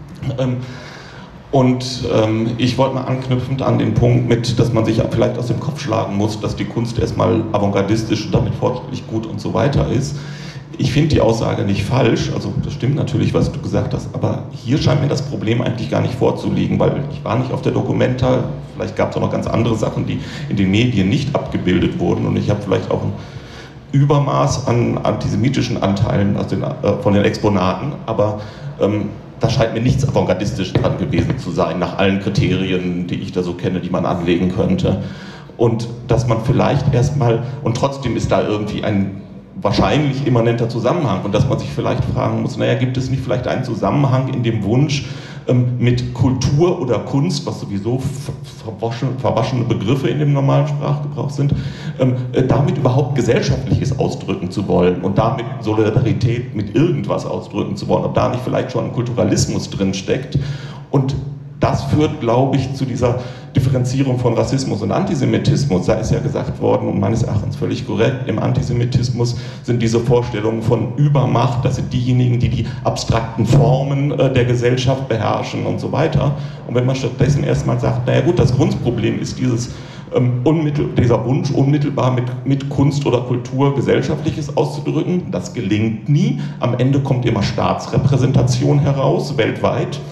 Und ich wollte mal anknüpfend an den Punkt mit, dass man sich vielleicht aus dem Kopf schlagen muss, dass die Kunst erstmal avantgardistisch und damit fortschrittlich gut und so weiter ist. Ich finde die Aussage nicht falsch, also das stimmt natürlich, was du gesagt hast, aber hier scheint mir das Problem eigentlich gar nicht vorzuliegen, weil ich war nicht auf der Documenta, vielleicht gab es auch noch ganz andere Sachen, die in den Medien nicht abgebildet wurden und ich habe vielleicht auch ein Übermaß an antisemitischen Anteilen von den Exponaten, aber da scheint mir nichts avantgardistisch dran gewesen zu sein, nach allen Kriterien, die ich da so kenne, die man anlegen könnte. Und dass man vielleicht erstmal, und trotzdem ist da irgendwie ein wahrscheinlich immanenter Zusammenhang und dass man sich vielleicht fragen muss, naja, gibt es nicht vielleicht einen Zusammenhang in dem Wunsch, mit Kultur oder Kunst, was sowieso verwaschene Begriffe in dem normalen Sprachgebrauch sind, damit überhaupt Gesellschaftliches ausdrücken zu wollen und damit Solidarität mit irgendwas ausdrücken zu wollen, ob da nicht vielleicht schon ein Kulturalismus drin steckt. Und das führt, glaube ich, zu dieser Differenzierung von Rassismus und Antisemitismus. Da ist ja gesagt worden, und meines Erachtens völlig korrekt, im Antisemitismus sind diese Vorstellungen von Übermacht, das sind diejenigen, die die abstrakten Formen der Gesellschaft beherrschen und so weiter. Und wenn man stattdessen erstmal sagt, naja gut, das Grundproblem ist dieser Wunsch, unmittelbar mit Kunst oder Kultur Gesellschaftliches auszudrücken, das gelingt nie. Am Ende kommt immer Staatsrepräsentation heraus, weltweit.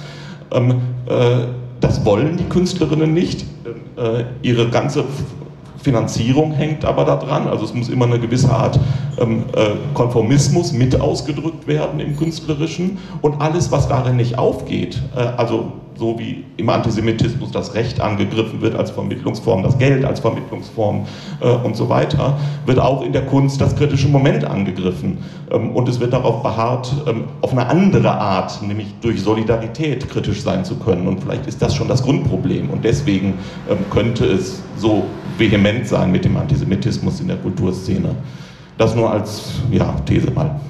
Das wollen die Künstlerinnen nicht. Ihre ganze Finanzierung hängt aber daran. Also es muss immer eine gewisse Art Konformismus mit ausgedrückt werden im Künstlerischen. Und alles, was darin nicht aufgeht, also so wie im Antisemitismus das Recht angegriffen wird als Vermittlungsform, das Geld als Vermittlungsform und so weiter, wird auch in der Kunst das kritische Moment angegriffen. Und es wird darauf beharrt, auf eine andere Art, nämlich durch Solidarität kritisch sein zu können. Und vielleicht ist das schon das Grundproblem. Und deswegen könnte es so vehement sein mit dem Antisemitismus in der Kulturszene. Das nur als These mal.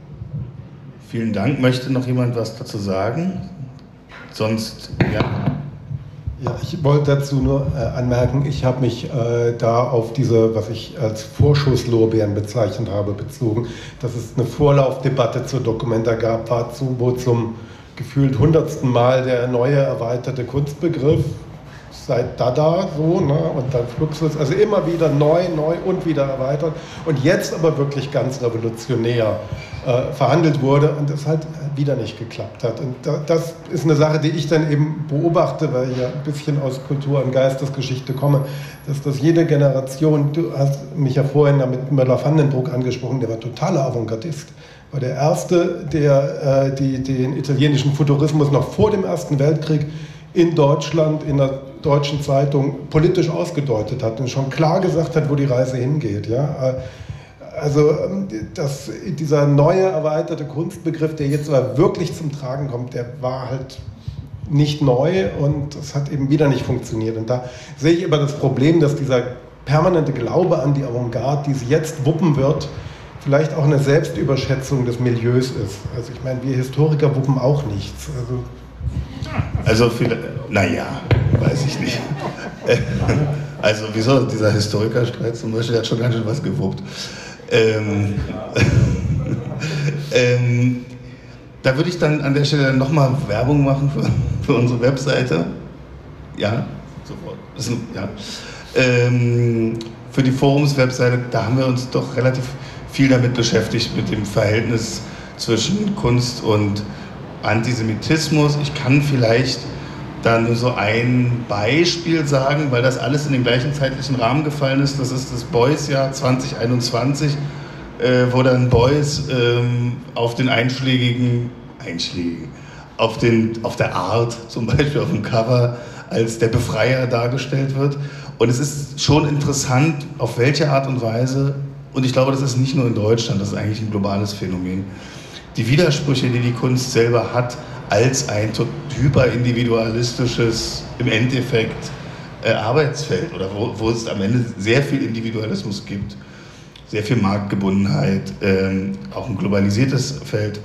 Vielen Dank. Möchte noch jemand was dazu sagen? Sonst, ja. Ja, ich wollte dazu nur anmerken, ich habe mich da auf diese, was ich als Vorschusslorbeeren bezeichnet habe, bezogen, dass es eine Vorlaufdebatte zur Documenta gab, wo zum gefühlt 100. Mal der neue erweiterte Kunstbegriff seit Dada so, ne, und dann Fluxus, also immer wieder neu und wieder erweitert und jetzt aber wirklich ganz revolutionär verhandelt wurde und es halt wieder nicht geklappt hat. Und das ist eine Sache, die ich dann eben beobachte, weil ich ja ein bisschen aus Kultur- und Geistesgeschichte komme, dass das jede Generation, du hast mich ja vorhin mit Müller-Vandenbruck angesprochen, der war totaler Avantgardist. War der Erste, der den italienischen Futurismus noch vor dem Ersten Weltkrieg in Deutschland, in der deutschen Zeitung politisch ausgedeutet hat und schon klar gesagt hat, wo die Reise hingeht. Ja? Also dieser neue erweiterte Kunstbegriff, der jetzt aber wirklich zum Tragen kommt, der war halt nicht neu und es hat eben wieder nicht funktioniert. Und da sehe ich aber das Problem, dass dieser permanente Glaube an die Avantgarde, die sie jetzt wuppen wird, vielleicht auch eine Selbstüberschätzung des Milieus ist. Also ich meine, wir Historiker wuppen auch nichts. Also naja, weiß ich nicht. Also wieso, dieser Historikerstreit zum Beispiel, der hat schon ganz schön was gewuppt. Da würde ich dann an der Stelle nochmal Werbung machen für unsere Webseite. Ja, sofort. Ja. Für die Forums-Webseite, da haben wir uns doch relativ viel damit beschäftigt, mit dem Verhältnis zwischen Kunst und Antisemitismus. Ich kann vielleicht da nur so ein Beispiel sagen, weil das alles in den gleichen zeitlichen Rahmen gefallen ist. Das ist das Beuys-Jahr 2021, wo dann Beuys auf den auf der Art zum Beispiel auf dem Cover als der Befreier dargestellt wird. Und es ist schon interessant, auf welche Art und Weise, und ich glaube, das ist nicht nur in Deutschland, das ist eigentlich ein globales Phänomen, die Widersprüche, die die Kunst selber hat, als ein hyperindividualistisches, im Endeffekt, Arbeitsfeld, oder wo es am Ende sehr viel Individualismus gibt, sehr viel Marktgebundenheit, auch ein globalisiertes Feld,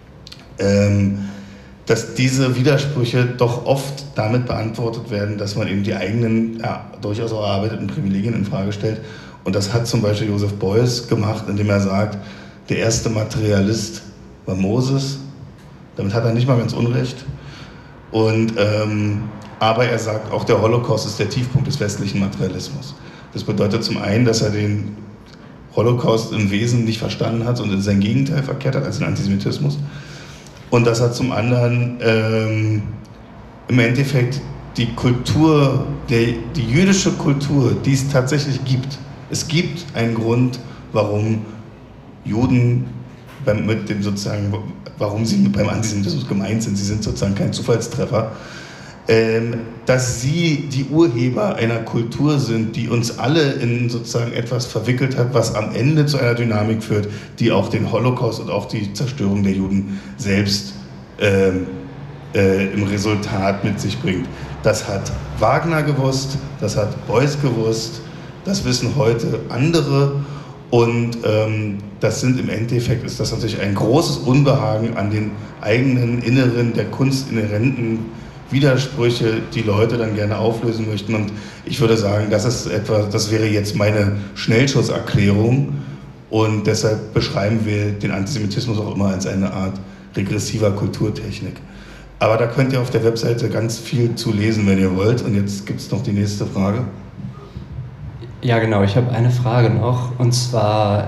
dass diese Widersprüche doch oft damit beantwortet werden, dass man eben die eigenen, durchaus auch erarbeiteten Privilegien in Frage stellt. Und das hat zum Beispiel Joseph Beuys gemacht, indem er sagt, der erste Materialist war Moses. Damit hat er nicht mal ganz Unrecht. Und, aber er sagt, auch der Holocaust ist der Tiefpunkt des westlichen Materialismus. Das bedeutet zum einen, dass er den Holocaust im Wesen nicht verstanden hat und in sein Gegenteil verkehrt hat, als den Antisemitismus. Und dass er zum anderen im Endeffekt die Kultur, die jüdische Kultur, die es tatsächlich gibt. Es gibt einen Grund, warum Juden warum sie beim Antisemitismus gemeint sind. Sie sind sozusagen kein Zufallstreffer. Dass sie die Urheber einer Kultur sind, die uns alle in sozusagen etwas verwickelt hat, was am Ende zu einer Dynamik führt, die auch den Holocaust und auch die Zerstörung der Juden selbst im Resultat mit sich bringt. Das hat Wagner gewusst, das hat Beuys gewusst, das wissen heute andere und das sind im Endeffekt, ist das natürlich ein großes Unbehagen an den eigenen inneren, der Kunst inhärenten Widersprüche, die Leute dann gerne auflösen möchten und ich würde sagen, das wäre jetzt meine Schnellschusserklärung und deshalb beschreiben wir den Antisemitismus auch immer als eine Art regressiver Kulturtechnik. Aber da könnt ihr auf der Webseite ganz viel zu lesen, wenn ihr wollt. Und jetzt gibt es noch die nächste Frage. Ja, genau. Ich habe eine Frage noch. Und zwar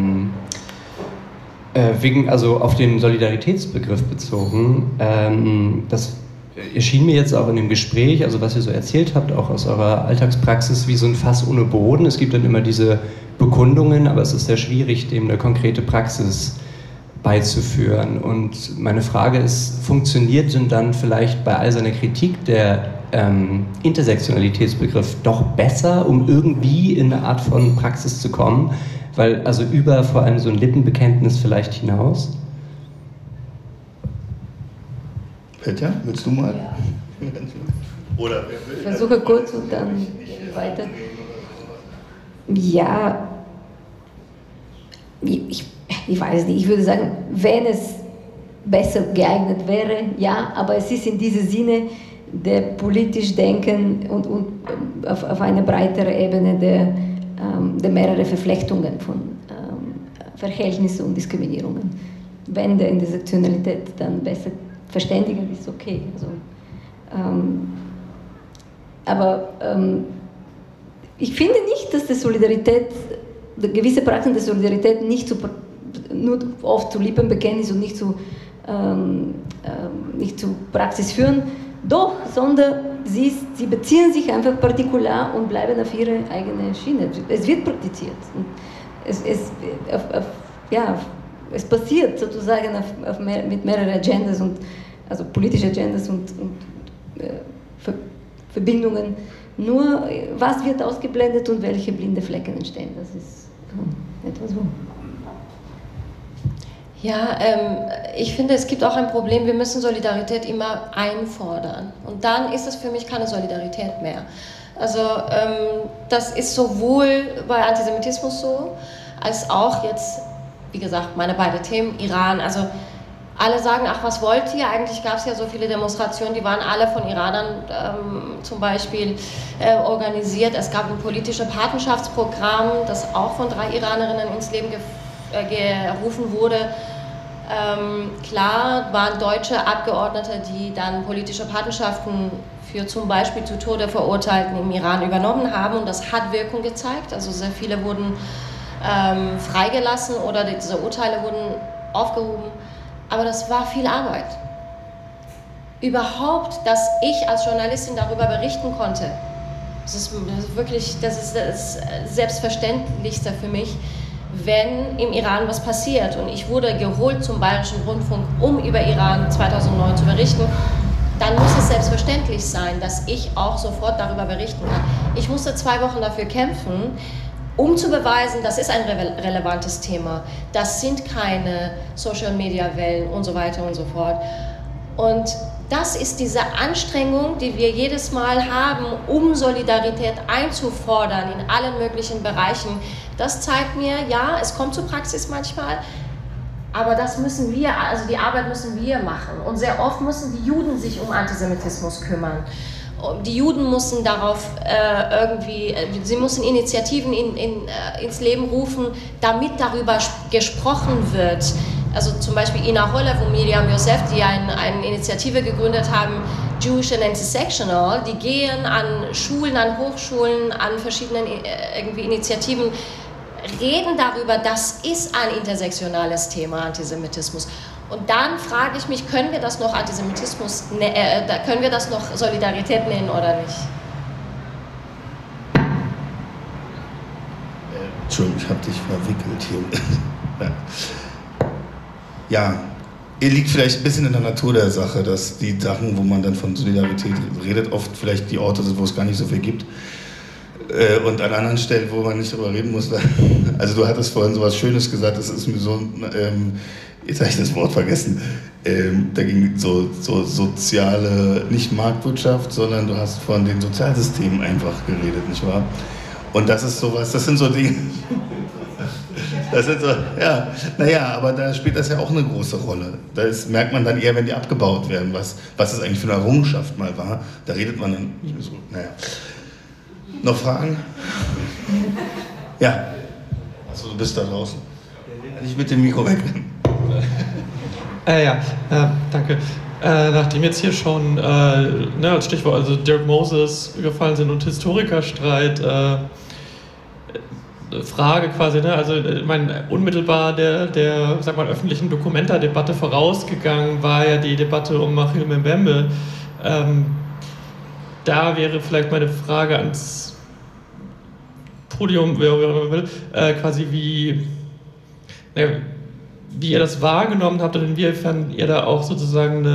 also auf den Solidaritätsbegriff bezogen. Das erschien mir jetzt auch in dem Gespräch, also was ihr so erzählt habt, auch aus eurer Alltagspraxis, wie so ein Fass ohne Boden. Es gibt dann immer diese Bekundungen, aber es ist sehr schwierig, dem eine konkrete Praxis beizuführen. Und meine Frage ist, funktioniert denn dann vielleicht bei all seiner Kritik der Intersektionalitätsbegriff doch besser, um irgendwie in eine Art von Praxis zu kommen? Weil also über vor allem so ein Lippenbekenntnis vielleicht hinaus? Petja, willst du mal? Ja. Oder wer will? Ich versuche kurz und dann weiter. Ja, ich weiß nicht, ich würde sagen, wenn es besser geeignet wäre, ja, aber es ist in diesem Sinne der politisch Denken und auf einer breiteren Ebene der mehrere Verflechtungen von Verhältnissen und Diskriminierungen. Wenn der Intersektionalität dann besser verständigen ist, okay. Also, aber ich finde nicht, dass die Solidarität, gewisse Praxen der Solidarität nur oft zu Lippenbekenntnis und nicht zu Praxis führen, doch, sondern sie beziehen sich einfach partikular und bleiben auf ihre eigene Schiene. Es wird praktiziert. Und es passiert sozusagen mit mehreren Agendas, also politische Agendas und Verbindungen. Nur, was wird ausgeblendet und welche blinde Flecken entstehen, das ist etwas so. Ja, ich finde, es gibt auch ein Problem, wir müssen Solidarität immer einfordern. Und dann ist es für mich keine Solidarität mehr. Also das ist sowohl bei Antisemitismus so, als auch jetzt, wie gesagt, meine beiden Themen, Iran. Also alle sagen, ach, was wollt ihr? Eigentlich gab es ja so viele Demonstrationen, die waren alle von Iranern zum Beispiel organisiert. Es gab ein politisches Patenschaftsprogramm, das auch von 3 Iranerinnen ins Leben gerufen wurde. Klar waren deutsche Abgeordnete, die dann politische Patenschaften für zum Beispiel zu Tode Verurteilten im Iran übernommen haben und das hat Wirkung gezeigt. Also sehr viele wurden freigelassen oder diese Urteile wurden aufgehoben. Aber das war viel Arbeit. Überhaupt, dass ich als Journalistin darüber berichten konnte, das ist wirklich das Selbstverständlichste für mich, wenn im Iran was passiert. Und ich wurde geholt zum Bayerischen Rundfunk, um über Iran 2009 zu berichten. Dann muss es selbstverständlich sein, dass ich auch sofort darüber berichten kann. Ich musste 2 Wochen dafür kämpfen, um zu beweisen, das ist ein relevantes Thema. Das sind keine Social-Media-Wellen und so weiter und so fort. Und das ist diese Anstrengung, die wir jedes Mal haben, um Solidarität einzufordern in allen möglichen Bereichen. Das zeigt mir, ja, es kommt zur Praxis manchmal, aber das müssen wir, also die Arbeit müssen wir machen. Und sehr oft müssen die Juden sich um Antisemitismus kümmern. Die Juden müssen darauf sie müssen Initiativen ins Leben rufen, damit darüber gesprochen wird. Also zum Beispiel Ina Holev und Miriam Yosef, die eine Initiative gegründet haben, Jewish and Intersectional, die gehen an Schulen, an Hochschulen, an verschiedenen Initiativen, reden darüber, das ist ein intersektionales Thema, Antisemitismus. Und dann frage ich mich, können wir das noch Antisemitismus, können wir das noch Solidarität nennen oder nicht? Entschuldigung, ich habe dich verwickelt hier. Ja, liegt vielleicht ein bisschen in der Natur der Sache, dass die Sachen, wo man dann von Solidarität redet, oft vielleicht die Orte sind, wo es gar nicht so viel gibt. Und an anderen Stellen, wo man nicht drüber reden muss. Also du hattest vorhin so was Schönes gesagt, das ist mir so jetzt habe ich das Wort vergessen, da ging so soziale, nicht Marktwirtschaft, sondern du hast von den Sozialsystemen einfach geredet, nicht wahr? Und das ist sowas, das sind so Dinge, das sind so, ja, naja, aber da spielt das ja auch eine große Rolle. Das merkt man dann eher, wenn die abgebaut werden, was das eigentlich für eine Errungenschaft mal war. Da redet man dann nicht mehr so, naja. Noch Fragen? Ja. Achso, du bist da draußen. Nicht mit dem Mikro wegrennen. Danke. Nachdem jetzt hier schon als Stichwort also Dirk Moses gefallen sind und Historikerstreit, Frage quasi, also ich meine, unmittelbar der sag mal, öffentlichen Documenta-Debatte vorausgegangen war ja die Debatte um Achille Mbembe. Da wäre vielleicht meine Frage ans Podium, wer auch immer will, quasi wie ihr das wahrgenommen habt und inwiefern ihr da auch sozusagen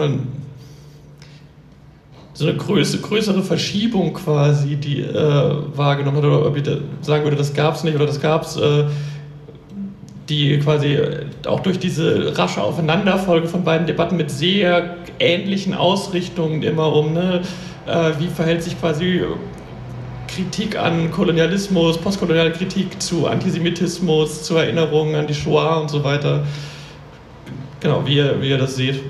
so eine größere Verschiebung quasi, die wahrgenommen hat, oder ob ihr sagen würde, das gab es nicht oder das gab es, die quasi auch durch diese rasche Aufeinanderfolge von beiden Debatten mit sehr ähnlichen Ausrichtungen immer wie verhält sich quasi Kritik an Kolonialismus, postkoloniale Kritik zu Antisemitismus, zu Erinnerungen an die Shoah und so weiter. Genau, wie ihr das seht.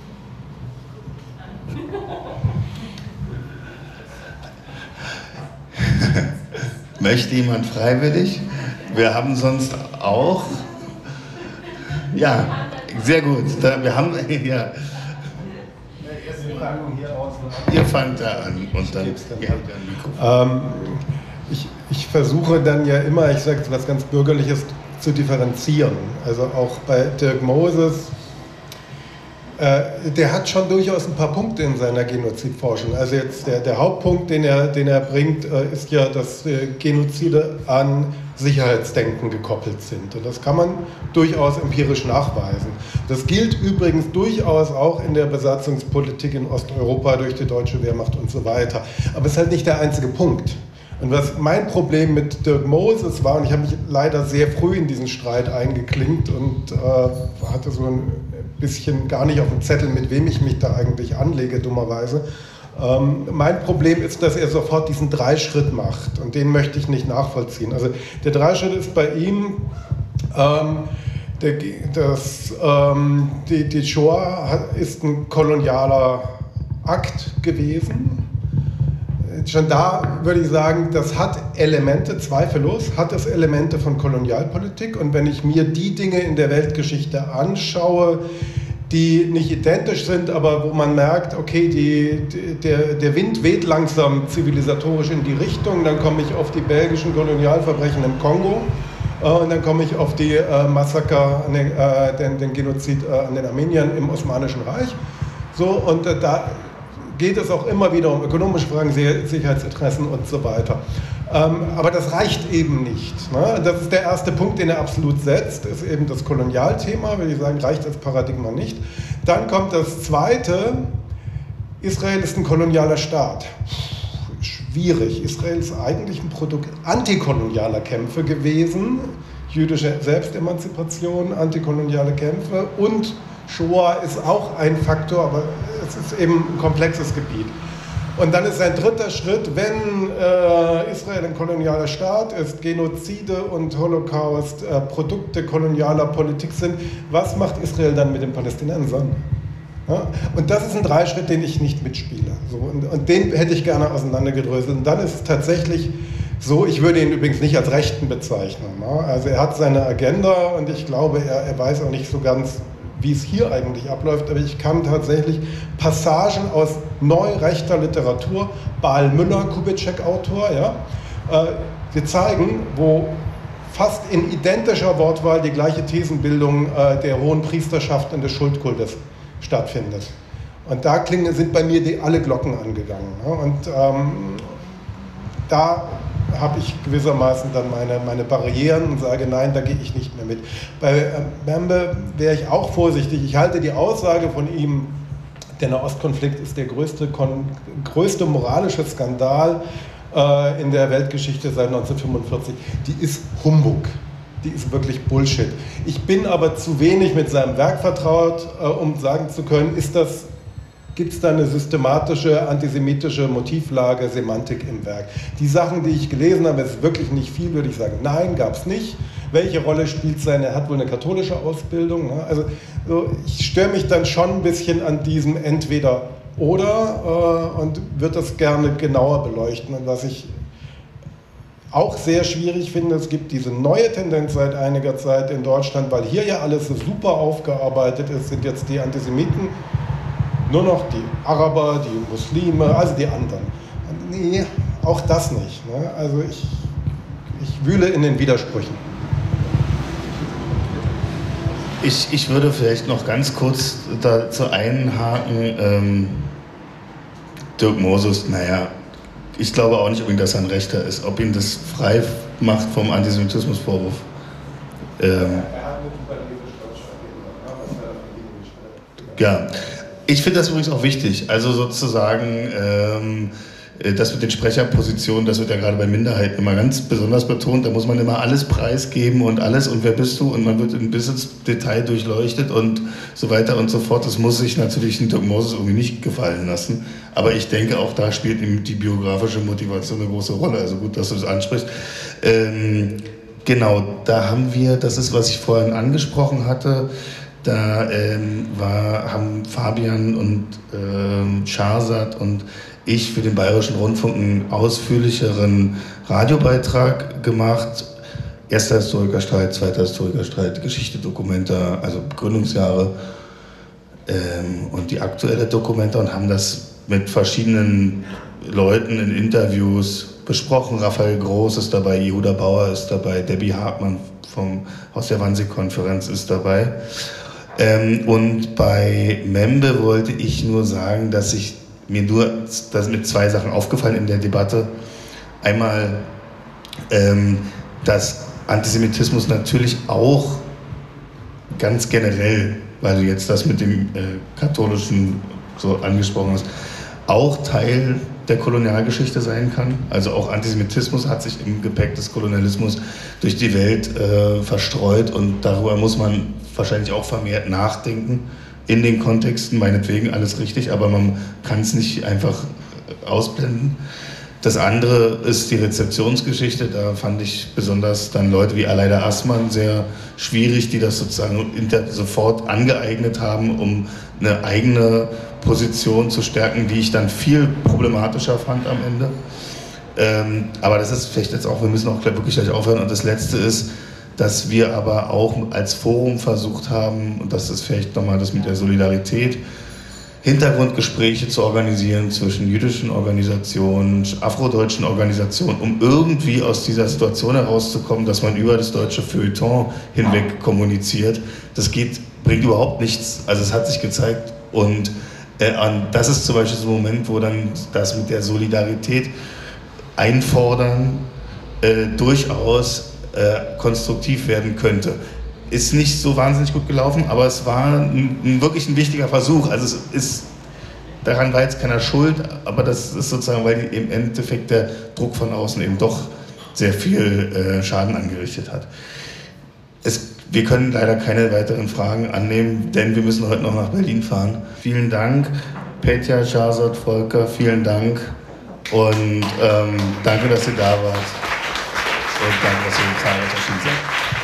Möchte jemand freiwillig? Wir haben sonst auch. Ja, sehr gut. Wir haben ja. Ihr fangt da an und dann ihr habt ein Mikrofon. Ich versuche dann ja immer, ich sage was ganz Bürgerliches, zu differenzieren. Also auch bei Dirk Moses, der hat schon durchaus ein paar Punkte in seiner Genozidforschung. Also jetzt der Hauptpunkt, den er bringt, ist ja, dass Genozide an Sicherheitsdenken gekoppelt sind. Und das kann man durchaus empirisch nachweisen. Das gilt übrigens durchaus auch in der Besatzungspolitik in Osteuropa durch die deutsche Wehrmacht und so weiter. Aber es ist halt nicht der einzige Punkt. Und was mein Problem mit Dirk Moses war, und ich habe mich leider sehr früh in diesen Streit eingeklinkt und hatte so ein bisschen gar nicht auf dem Zettel, mit wem ich mich da eigentlich anlege, dummerweise. Mein Problem ist, dass er sofort diesen Dreischritt macht und den möchte ich nicht nachvollziehen. Also der Dreischritt ist bei ihm, die Shoah ist ein kolonialer Akt gewesen. Schon da würde ich sagen, das hat Elemente, zweifellos, hat es Elemente von Kolonialpolitik. Und wenn ich mir die Dinge in der Weltgeschichte anschaue, die nicht identisch sind, aber wo man merkt, okay, der Wind weht langsam zivilisatorisch in die Richtung, dann komme ich auf die belgischen Kolonialverbrechen im Kongo und dann komme ich auf die Massaker, den Genozid an den Armeniern im Osmanischen Reich. So, und da geht es auch immer wieder um ökonomische Fragen, Sicherheitsinteressen und so weiter. Aber das reicht eben nicht. Ne? Das ist der erste Punkt, den er absolut setzt, ist eben das Kolonialthema, würde ich sagen, reicht als Paradigma nicht. Dann kommt das zweite, Israel ist ein kolonialer Staat. Schwierig. Israel ist eigentlich ein Produkt antikolonialer Kämpfe gewesen, jüdische Selbstemanzipation, antikoloniale Kämpfe und Shoah ist auch ein Faktor, aber es ist eben ein komplexes Gebiet. Und dann ist ein dritter Schritt, wenn Israel ein kolonialer Staat ist, Genozide und Holocaust Produkte kolonialer Politik sind, was macht Israel dann mit den Palästinensern? Ja? Und das ist ein Dreischritt, den ich nicht mitspiele. So, und den hätte ich gerne auseinandergedröselt. Und dann ist es tatsächlich so, ich würde ihn übrigens nicht als Rechten bezeichnen. Ne? Also er hat seine Agenda und ich glaube, er weiß auch nicht so ganz, wie es hier eigentlich abläuft, aber ich kann tatsächlich Passagen aus neurechter Literatur, Baal Müller, Kubitschek-Autor, ja, wir zeigen, wo fast in identischer Wortwahl die gleiche Thesenbildung der hohen Priesterschaft und des Schuldkultes stattfindet. Und da sind bei mir alle Glocken angegangen. Ne? Und da habe ich gewissermaßen dann meine Barrieren und sage, nein, da gehe ich nicht mehr mit. Bei Mbembe wäre ich auch vorsichtig. Ich halte die Aussage von ihm, der Nahostkonflikt ist der größte moralische Skandal in der Weltgeschichte seit 1945, die ist Humbug. die ist wirklich Bullshit. Ich bin aber zu wenig mit seinem Werk vertraut, um sagen zu können, gibt es da eine systematische antisemitische Motivlage, Semantik im Werk. Die Sachen, die ich gelesen habe, ist wirklich nicht viel, würde ich sagen. Nein, gab es nicht. Welche Rolle spielt er hat wohl eine katholische Ausbildung. Ne? Also so, ich störe mich dann schon ein bisschen an diesem Entweder-Oder und würde das gerne genauer beleuchten. Und was ich auch sehr schwierig finde, es gibt diese neue Tendenz seit einiger Zeit in Deutschland, weil hier ja alles so super aufgearbeitet ist, sind jetzt die Antisemiten nur noch die Araber, die Muslime, also die anderen. Nee, auch das nicht. Ne? Also ich wühle in den Widersprüchen. Ich würde vielleicht noch ganz kurz dazu einhaken. Dirk Moses, naja, ich glaube auch nicht unbedingt, dass er ein Rechter ist. Ob ihn das frei macht vom Antisemitismusvorwurf. Ja, ich finde das übrigens auch wichtig. Also sozusagen, das mit den Sprecherpositionen, das wird ja gerade bei Minderheiten immer ganz besonders betont. Da muss man immer alles preisgeben und alles und wer bist du? Und man wird bis ins Detail durchleuchtet und so weiter und so fort. Das muss sich natürlich ein Dirk Moses irgendwie nicht gefallen lassen. Aber ich denke, auch da spielt eben die biografische Motivation eine große Rolle. Also gut, dass du das ansprichst. Genau, da haben wir, das ist, was ich vorhin angesprochen hatte, da haben Fabian und Shahrzad und ich für den Bayerischen Rundfunk einen ausführlicheren Radiobeitrag gemacht. Erster Historikerstreit, zweiter Historikerstreit, Geschichte, Dokumenta, also Gründungsjahre und die aktuelle Dokumenta und haben das mit verschiedenen Leuten in Interviews besprochen. Raphael Groß ist dabei, Yehuda Bauer ist dabei, Debbie Hartmann aus der Wannsee-Konferenz ist dabei. Und bei Membe wollte ich nur sagen, dass mir mit zwei Sachen aufgefallen in der Debatte. Einmal, dass Antisemitismus natürlich auch ganz generell, weil du jetzt das mit dem katholischen so angesprochen hast, auch Teil der Kolonialgeschichte sein kann. Also auch Antisemitismus hat sich im Gepäck des Kolonialismus durch die Welt verstreut und darüber muss man wahrscheinlich auch vermehrt nachdenken. In den Kontexten, meinetwegen alles richtig, aber man kann es nicht einfach ausblenden. Das andere ist die Rezeptionsgeschichte. Da fand ich besonders dann Leute wie Aleida Assmann sehr schwierig, die das sozusagen sofort angeeignet haben, um eine eigene Position zu stärken, die ich dann viel problematischer fand am Ende. Aber das ist vielleicht jetzt auch, wir müssen auch wirklich gleich aufhören. Und das Letzte ist, dass wir aber auch als Forum versucht haben, und das ist vielleicht nochmal das mit der Solidarität, Hintergrundgespräche zu organisieren zwischen jüdischen Organisationen, afrodeutschen Organisationen, um irgendwie aus dieser Situation herauszukommen, dass man über das deutsche Feuilleton hinweg kommuniziert. Das bringt überhaupt nichts, also es hat sich gezeigt. Und das ist zum Beispiel so ein Moment, wo dann das mit der Solidarität einfordern durchaus konstruktiv werden könnte. Ist nicht so wahnsinnig gut gelaufen, aber es war wirklich ein wichtiger Versuch. Also daran war jetzt keiner schuld, aber das ist sozusagen, weil im Endeffekt der Druck von außen eben doch sehr viel Schaden angerichtet hat. Wir können leider keine weiteren Fragen annehmen, denn wir müssen heute noch nach Berlin fahren. Vielen Dank, Petja, Shahrzad, Volker, vielen Dank und danke, dass ihr da wart. Und danke, dass ihr zahlreich erschienen seid.